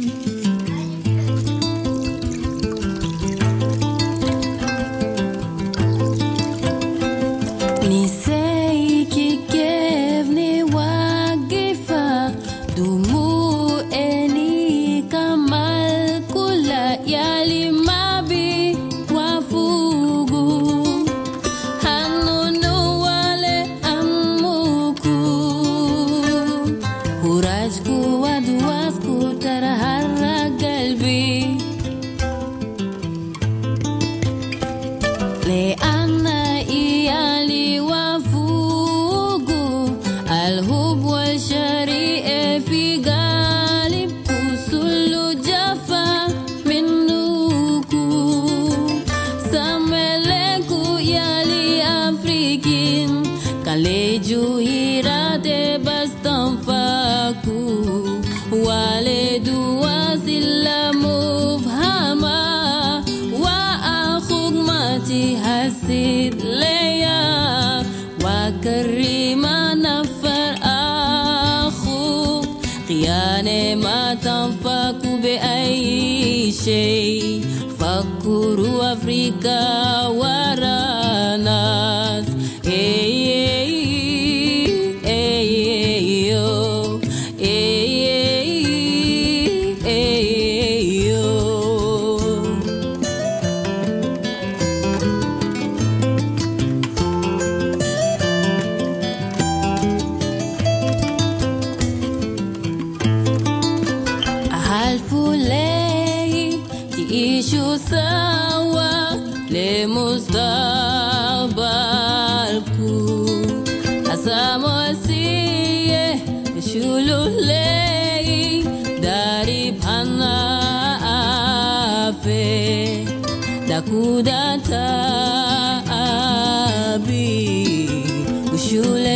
شيء فكروا أفريقيا ورا ناس Kudata abi ushule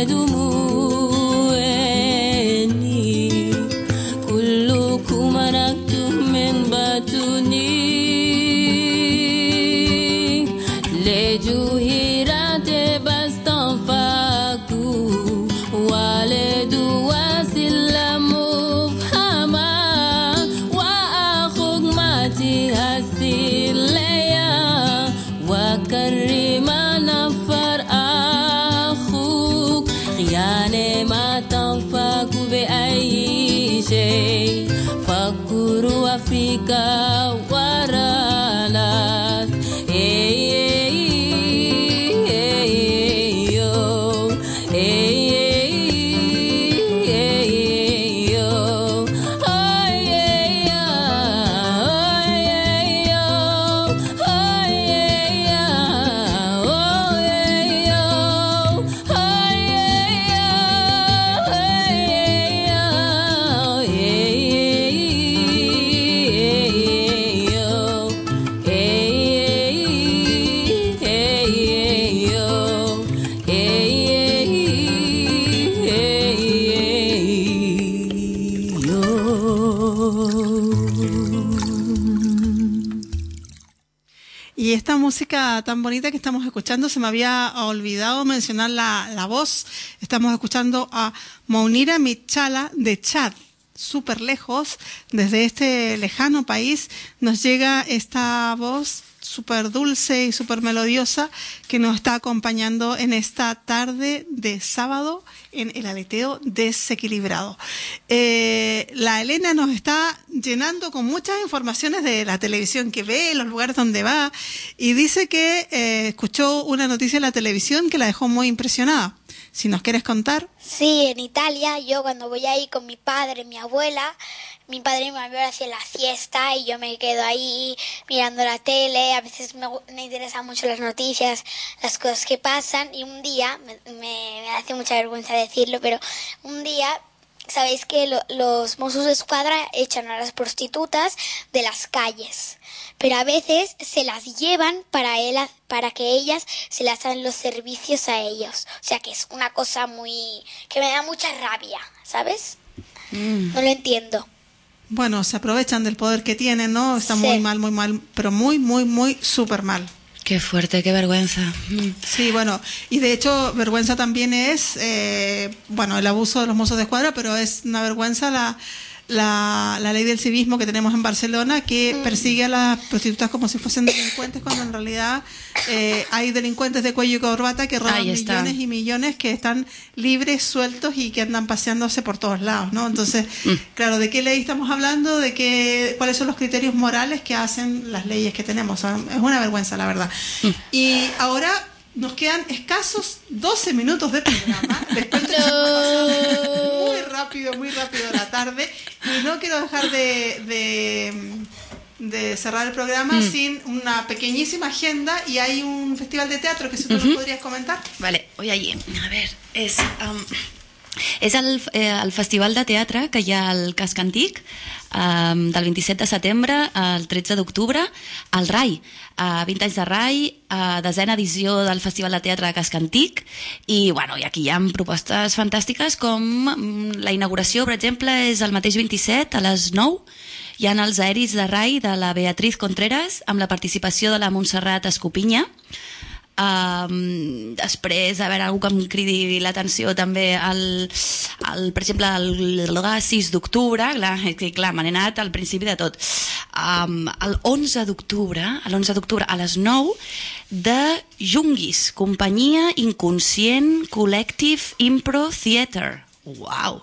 dumueni kullukum araktum min batuni lejuhirate bastanfaku waledu wasilamu fama wa akhugmati hasil كريما نفر أخوك خيانة ما تنفك بأي شيء فكروا أفريقيا ورا ناس Y esta música tan bonita que estamos escuchando, se me había olvidado mencionar la voz. Estamos escuchando a Mounira Michala de Chad. Súper lejos, desde este lejano país, nos llega esta voz súper dulce y súper melodiosa que nos está acompañando en esta tarde de sábado en el aleteo desequilibrado. La Elena nos está llenando con muchas informaciones de la televisión que ve, los lugares donde va, y dice que escuchó una noticia en la televisión que la dejó muy impresionada. Si nos quieres contar. Sí, en Italia, yo cuando voy ahí con mi padre, mi abuela, mi padre y mi abuela hacen la siesta y yo me quedo ahí mirando la tele. A veces me interesan mucho las noticias, las cosas que pasan, y un día, me hace mucha vergüenza decirlo, pero un día, sabéis que los Mossos de Escuadra echan a las prostitutas de las calles, pero a veces se las llevan para que ellas se las hagan los servicios a ellos. O sea que es una cosa que me da mucha rabia, ¿sabes? No lo entiendo. Bueno, se aprovechan del poder que tienen, ¿no? Está Sí. muy mal, pero muy súper mal. Qué fuerte, qué vergüenza. Sí, bueno, y de hecho vergüenza también es, el abuso de los Mossos de Escuadra, pero es una vergüenza la ley del civismo que tenemos en Barcelona, que persigue a las prostitutas como si fuesen delincuentes, cuando en realidad hay delincuentes de cuello y corbata que roban millones y millones, que están libres, sueltos y que andan paseándose por todos lados, ¿no? Entonces, claro, ¿de qué ley estamos hablando? ¿Cuáles son los criterios morales que hacen las leyes que tenemos? Es una vergüenza, la verdad. Y ahora nos quedan escasos 12 minutos de programa. Les cuento que se puede pasar muy rápido la tarde, y no quiero dejar de cerrar el programa sin una pequeñísima agenda, y hay un festival de teatro que si tú nos podrías comentar. Vale, voy allí. A ver, és el Festival de Teatre que hi ha al Casc Antic, del 27 de setembre al 13 d'octubre, al RAI, 20 anys de RAI, desena edició del Festival de Teatre de Casc Antic, i aquí hi ha propostes fantàstiques, com la inauguració, per exemple, és el mateix 27 a les 9, hi ha els aeris de RAI de la Beatriz Contreras, amb la participació de la Montserrat Escopinya. Després, a veure, algú que em cridi l'atenció també, per exemple, el 6 d'octubre, clar, m'han anat al principi de tot, el 11 d'octubre a les 9, de Junguis, companyia Inconscient Collective Impro Theatre. Uau!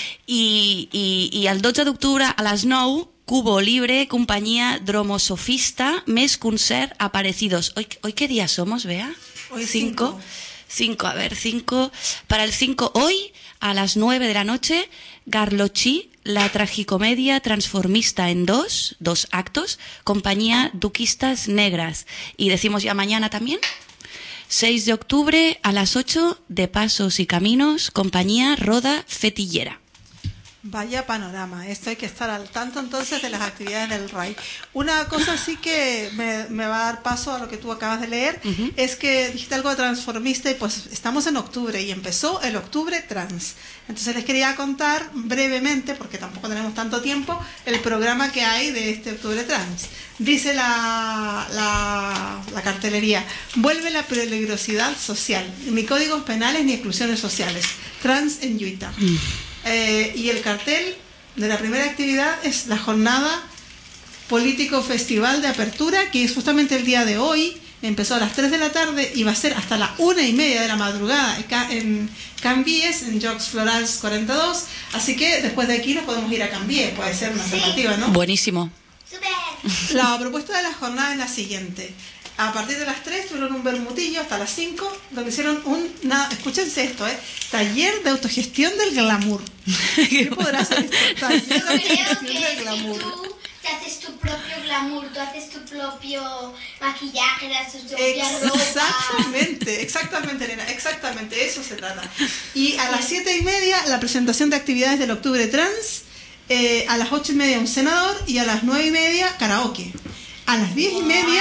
I el 12 d'octubre a les 9, Cubo Libre, compañía Dromosofista, mes concert Aparecidos. ¿Hoy qué día somos, Bea? Hoy 5. 5, a ver, 5. Para el 5, hoy, a las 9 de la noche, Garlochi, la tragicomedia transformista en dos actos, compañía Duquistas Negras. Y decimos ya mañana también. 6 de octubre, a las 8, de Pasos y Caminos, compañía Roda Fetillera. Vaya panorama, esto hay que estar al tanto entonces de las actividades del RAI. Una cosa sí que me va a dar paso a lo que tú acabas de leer, es que dijiste algo de transformista, y pues estamos en octubre y empezó el Octubre Trans. Entonces les quería contar brevemente, porque tampoco tenemos tanto tiempo, el programa que hay de este Octubre Trans. Dice la cartelería: vuelve la peligrosidad social, ni códigos penales ni exclusiones sociales. Trans en Lluita. Y el cartel de la primera actividad es la jornada político festival de apertura, que es justamente el día de hoy. Empezó a las 3 de la tarde y va a ser hasta la 1:30 de la madrugada en Can Vies, en Jocs Florals 42. Así que después de aquí nos podemos ir a Can Vies, puede ser una alternativa, ¿no? Buenísimo. ¡Súper! La propuesta de la jornada es la siguiente. A partir de las 3 tuvieron un bermutillo hasta las 5, donde hicieron escúchense esto, taller de autogestión del glamour. ¿Qué podrá ser esto? Taller de autogestión del glamour. Tú te haces tu propio glamour, tú haces tu propio maquillaje, te haces tu propia ropa. Exactamente, Elena, exactamente, eso se trata. Y a las 7:30 la presentación de actividades del Octubre Trans, a las 8:30 un senador, y a las 9:30 karaoke. A las 10:30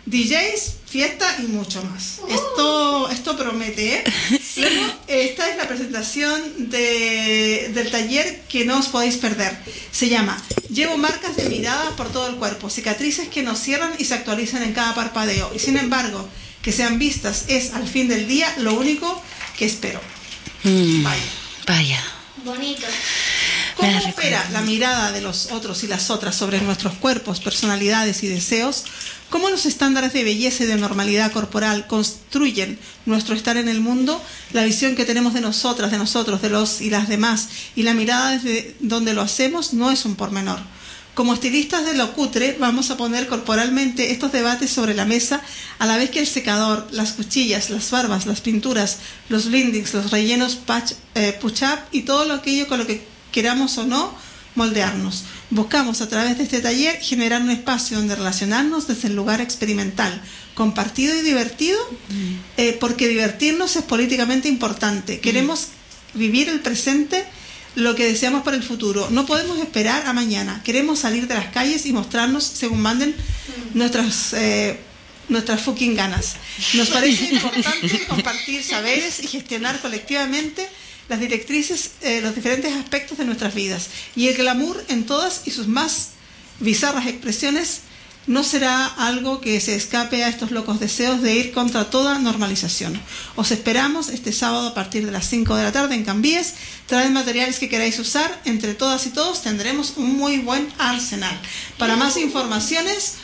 DJs, fiesta y mucho más. Esto promete, ¿eh? Luego, esta es la presentación del taller que no os podéis perder. Se llama Llevo marcas de mirada por todo el cuerpo, cicatrices que nos cierran y se actualizan en cada parpadeo. Y sin embargo, que sean vistas es al fin del día lo único que espero. Vaya. Bonito. ¿Cómo opera la mirada de los otros y las otras sobre nuestros cuerpos, personalidades y deseos? ¿Cómo los estándares de belleza y de normalidad corporal construyen nuestro estar en el mundo? La visión que tenemos de nosotras, de nosotros, de los y las demás, y la mirada desde donde lo hacemos no es un pormenor. Como estilistas de lo cutre, vamos a poner corporalmente estos debates sobre la mesa, a la vez que el secador, las cuchillas, las barbas, las pinturas, los blendings, los rellenos push-up y todo aquello con lo que queramos o no moldearnos. Buscamos a través de este taller generar un espacio donde relacionarnos desde el lugar experimental, compartido y divertido, porque divertirnos es políticamente importante. Queremos vivir el presente, lo que deseamos para el futuro. No podemos esperar a mañana. Queremos salir de las calles y mostrarnos según manden nuestras fucking ganas. Nos parece importante compartir saberes y gestionar colectivamente las directrices, los diferentes aspectos de nuestras vidas. Y el glamour en todas y sus más bizarras expresiones no será algo que se escape a estos locos deseos de ir contra toda normalización. Os esperamos este sábado a partir de las 5 de la tarde en Cambies. Traed materiales que queráis usar. Entre todas y todos tendremos un muy buen arsenal. Para más informaciones,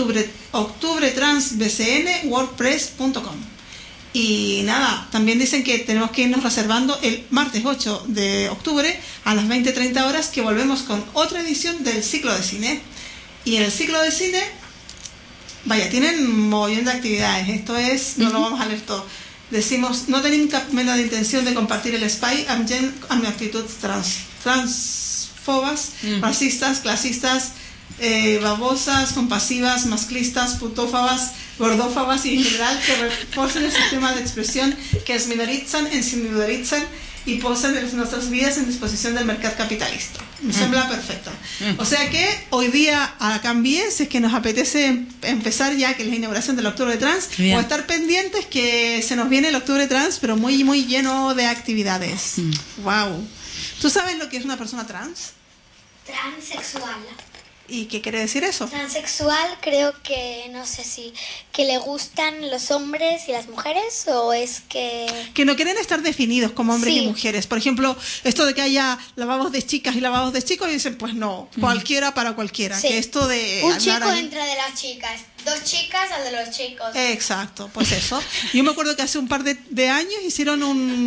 octubretransbcn.wordpress.com. Y nada, también dicen que tenemos que irnos reservando el martes 8 de octubre a las 20:30 horas, que volvemos con otra edición del ciclo de cine. Y en el ciclo de cine, vaya, tienen un montón de actividades. Esto es, no lo vamos a leer todo. Decimos, no tenim cap mena d'intenció de compartir el espai amb gent amb actituds transfobes, racistes, classistes, babosas, compasivas, masclistas, putófabas, gordófabas y en general que reforcen el sistema de expresión que es minoritzen, ens individualitzen y posen nuestras vidas en disposición del mercado capitalista. Me sembla perfecta. O sea que hoy día a Cambies, si es que nos apetece empezar ya, que es la inauguración del Octubre Trans, o estar pendientes que se nos viene el Octubre Trans, pero muy, muy lleno de actividades. Wow. ¿Tú sabes lo que es una persona trans? Transexual. ¿Y qué quiere decir eso? Transexual, creo que, no sé si, que le gustan los hombres y las mujeres, o es que... Que no quieren estar definidos como hombres y mujeres. Por ejemplo, esto de que haya lavabos de chicas y lavabos de chicos, y dicen, pues no, cualquiera para cualquiera. Sí. Que esto de... Un chico entra de las chicas, dos chicas al de los chicos. Exacto, pues eso. Yo me acuerdo que hace un par de años hicieron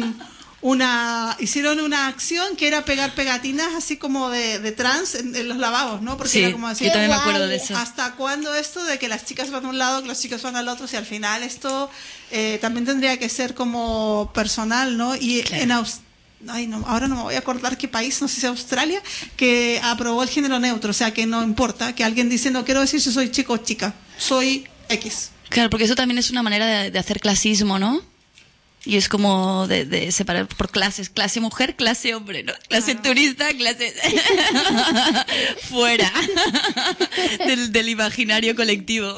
una acción que era pegar pegatinas así como de trans en los lavabos, ¿no? Porque era como decir, yo también me acuerdo de eso. ¿Hasta cuándo esto de que las chicas van a un lado, que los chicos van al otro? Si al final esto también tendría que ser como personal, ¿no? Y claro. Ahora no me voy a acordar qué país, no sé si Australia, que aprobó el género neutro, o sea que no importa, que alguien dice, no quiero decir si soy chico o chica, soy X. Claro, porque eso también es una manera de hacer clasismo, ¿no? Y es como de separar por clases, clase mujer, clase hombre, ¿no? Clase turista, clase fuera del imaginario colectivo.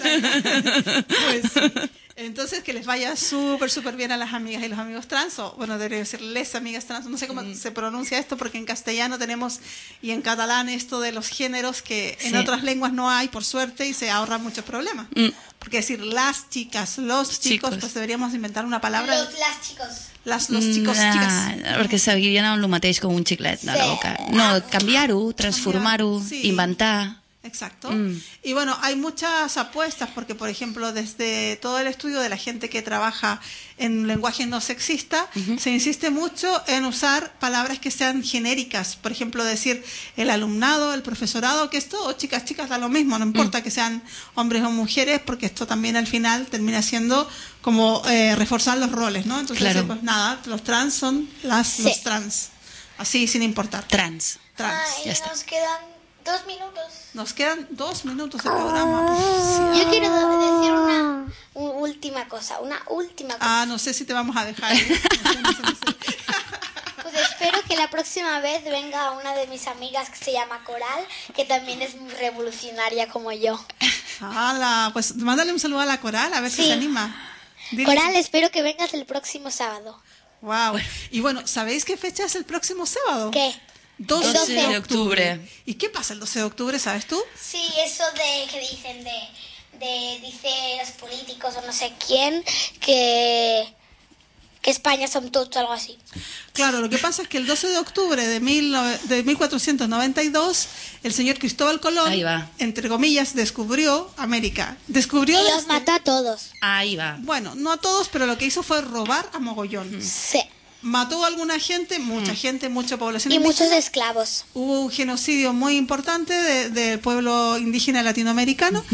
Pues sí. Entonces, que les vaya súper bien a las amigas y los amigos trans, o bueno, debería decir les amigas trans, no sé cómo se pronuncia esto, porque en castellano tenemos, y en catalán esto de los géneros que en otras lenguas no hay, por suerte, y se ahorran muchos problemas. Porque decir las chicas, los chicos, pues deberíamos inventar una palabra. Las chicos. Los chicos, chicas. Perquè seguirien amb el mateix com un xiclet a la boca. No, canviar-ho, transformar-ho, inventar... Exacto. Y bueno, hay muchas apuestas porque, por ejemplo, desde todo el estudio de la gente que trabaja en lenguaje no sexista, se insiste mucho en usar palabras que sean genéricas. Por ejemplo, decir el alumnado, el profesorado, que esto, o chicas, da lo mismo, no importa que sean hombres o mujeres, porque esto también al final termina siendo como reforzar los roles, ¿no? Entonces, claro. Pues nada, los trans son los trans. Así, sin importar. Trans. Ya está. Nos quedan 2 minutos. Nos quedan 2 minutos de programa. Yo quiero decir una última cosa. No sé si te vamos a dejar. No sé. Pues espero que la próxima vez venga una de mis amigas que se llama Coral, que también es muy revolucionaria como yo. ¡Hala! Pues mándale un saludo a la Coral, a ver si se anima. Dile. Coral, espero que vengas el próximo sábado. Wow. Y bueno, ¿sabéis qué fecha es el próximo sábado? ¿Qué? 12 de octubre. ¿Y qué pasa el 12 de octubre, sabes tú? Sí, eso de que dicen dice los políticos o no sé quién que España son todos, algo así. Claro, lo que pasa es que el 12 de octubre de 1492 el señor Cristóbal Colón, entre comillas, descubrió América. Y los mató a todos. Ahí va. Bueno, no a todos, pero lo que hizo fue robar a mogollón. Sí. Mató a alguna gente, mucha población y indígena. muchos esclavos. Hubo un genocidio muy importante del pueblo indígena latinoamericano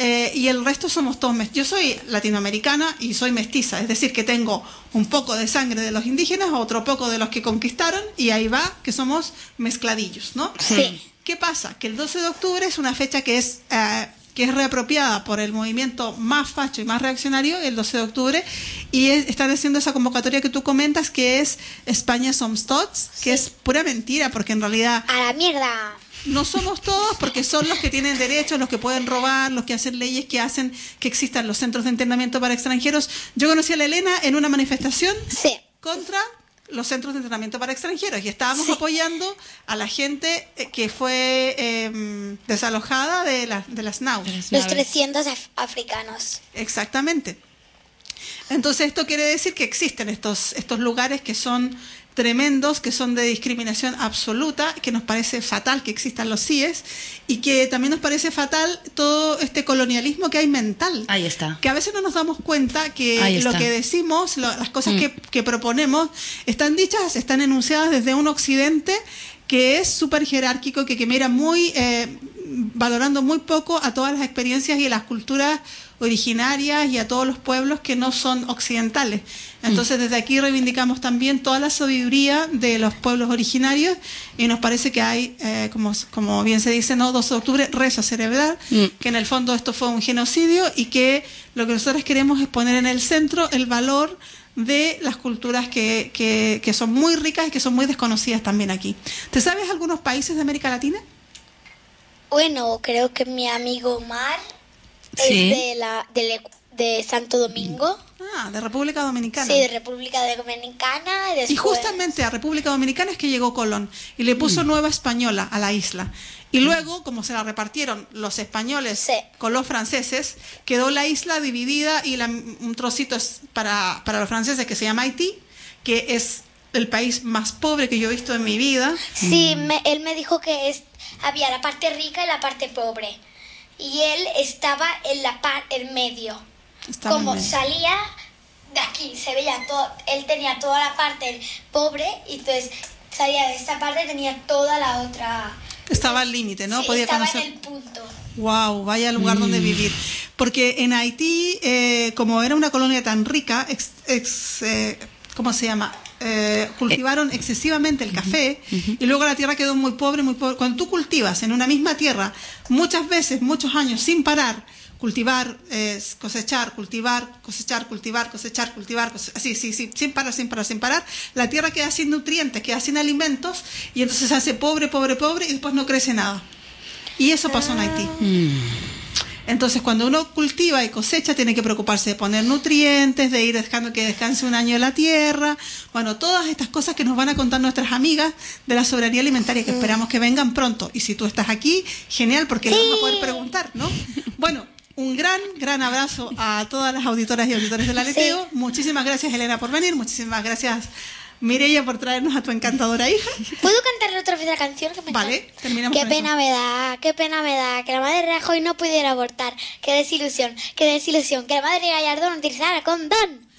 y el resto somos todos mestizos. Yo soy latinoamericana y soy mestiza, es decir, que tengo un poco de sangre de los indígenas, otro poco de los que conquistaron y ahí va, que somos mezcladillos, ¿no? Sí. ¿Qué pasa? Que el 12 de octubre es una fecha que es reapropiada por el movimiento más facho y más reaccionario, el 12 de octubre, y están haciendo esa convocatoria que tú comentas, que es España Somos Tots, que es pura mentira, porque en realidad... ¡A la mierda! No somos todos, porque son los que tienen derechos, los que pueden robar, los que hacen leyes que hacen que existan los centros de internamiento para extranjeros. Yo conocí a la Elena en una manifestación contra los centros de entrenamiento para extranjeros y estábamos apoyando a la gente que fue desalojada de las naves. Los 300 africanos. Exactamente. Entonces esto quiere decir que existen estos lugares que son tremendos, que son de discriminación absoluta, que nos parece fatal que existan los CIES y que también nos parece fatal todo este colonialismo que hay mental. Ahí está. Que a veces no nos damos cuenta que lo que decimos, las cosas que proponemos, están dichas, están enunciadas desde un occidente que es súper jerárquico, que mira muy, valorando muy poco a todas las experiencias y las culturas originarias y a todos los pueblos que no son occidentales. Entonces desde aquí reivindicamos también toda la sabiduría de los pueblos originarios y nos parece que hay, como bien se dice, ¿no? 12 de octubre, rezo cerebral, que en el fondo esto fue un genocidio y que lo que nosotros queremos es poner en el centro el valor de las culturas que son muy ricas y que son muy desconocidas también aquí. ¿Te sabes algunos países de América Latina? Bueno, creo que mi amigo Omar es de Santo Domingo. Ah, de República Dominicana. Sí, de República Dominicana. Después... Y justamente a República Dominicana es que llegó Colón y le puso Nueva Española a la isla. Y luego, como se la repartieron los españoles con los franceses, quedó la isla dividida y un trocito es para los franceses que se llama Haití, que es el país más pobre que yo he visto en mi vida. Sí, él me dijo que había la parte rica y la parte pobre. Y él estaba en medio. Como salía de aquí, se veía todo, él tenía toda la parte pobre y entonces salía de esta parte y tenía toda la otra. Estaba al límite, ¿no? Sí, podía estaba conocer. en el punto. Wow, vaya lugar donde vivir. Porque en Haití, como era una colonia tan rica, ¿cómo se llama? Cultivaron excesivamente el café y luego la tierra quedó muy pobre, muy pobre. Cuando tú cultivas en una misma tierra muchas veces, muchos años sin parar, cultivar, cosechar, cultivar, cosechar, cultivar, cosechar, cultivar, así, sí, sin parar, la tierra queda sin nutrientes, queda sin alimentos y entonces se hace pobre, pobre, pobre y después no crece nada. Y eso pasó en Haití. Entonces, cuando uno cultiva y cosecha, tiene que preocuparse de poner nutrientes, de ir dejando que descanse un año la tierra. Bueno, todas estas cosas que nos van a contar nuestras amigas de la soberanía alimentaria, que esperamos que vengan pronto. Y si tú estás aquí, genial, porque le vamos a poder preguntar, ¿no? Bueno, un gran abrazo a todas las auditoras y auditores del Aleteo. Muchísimas gracias, Elena, por venir. Muchísimas gracias, Mireia, por traernos a tu encantadora hija. ¿Puedo cantarle otra vez la canción? Vale, terminamos. Qué pena me da que la madre de Rajoy no pudiera abortar. Qué desilusión, que la madre de Gallardo no utilizara condón.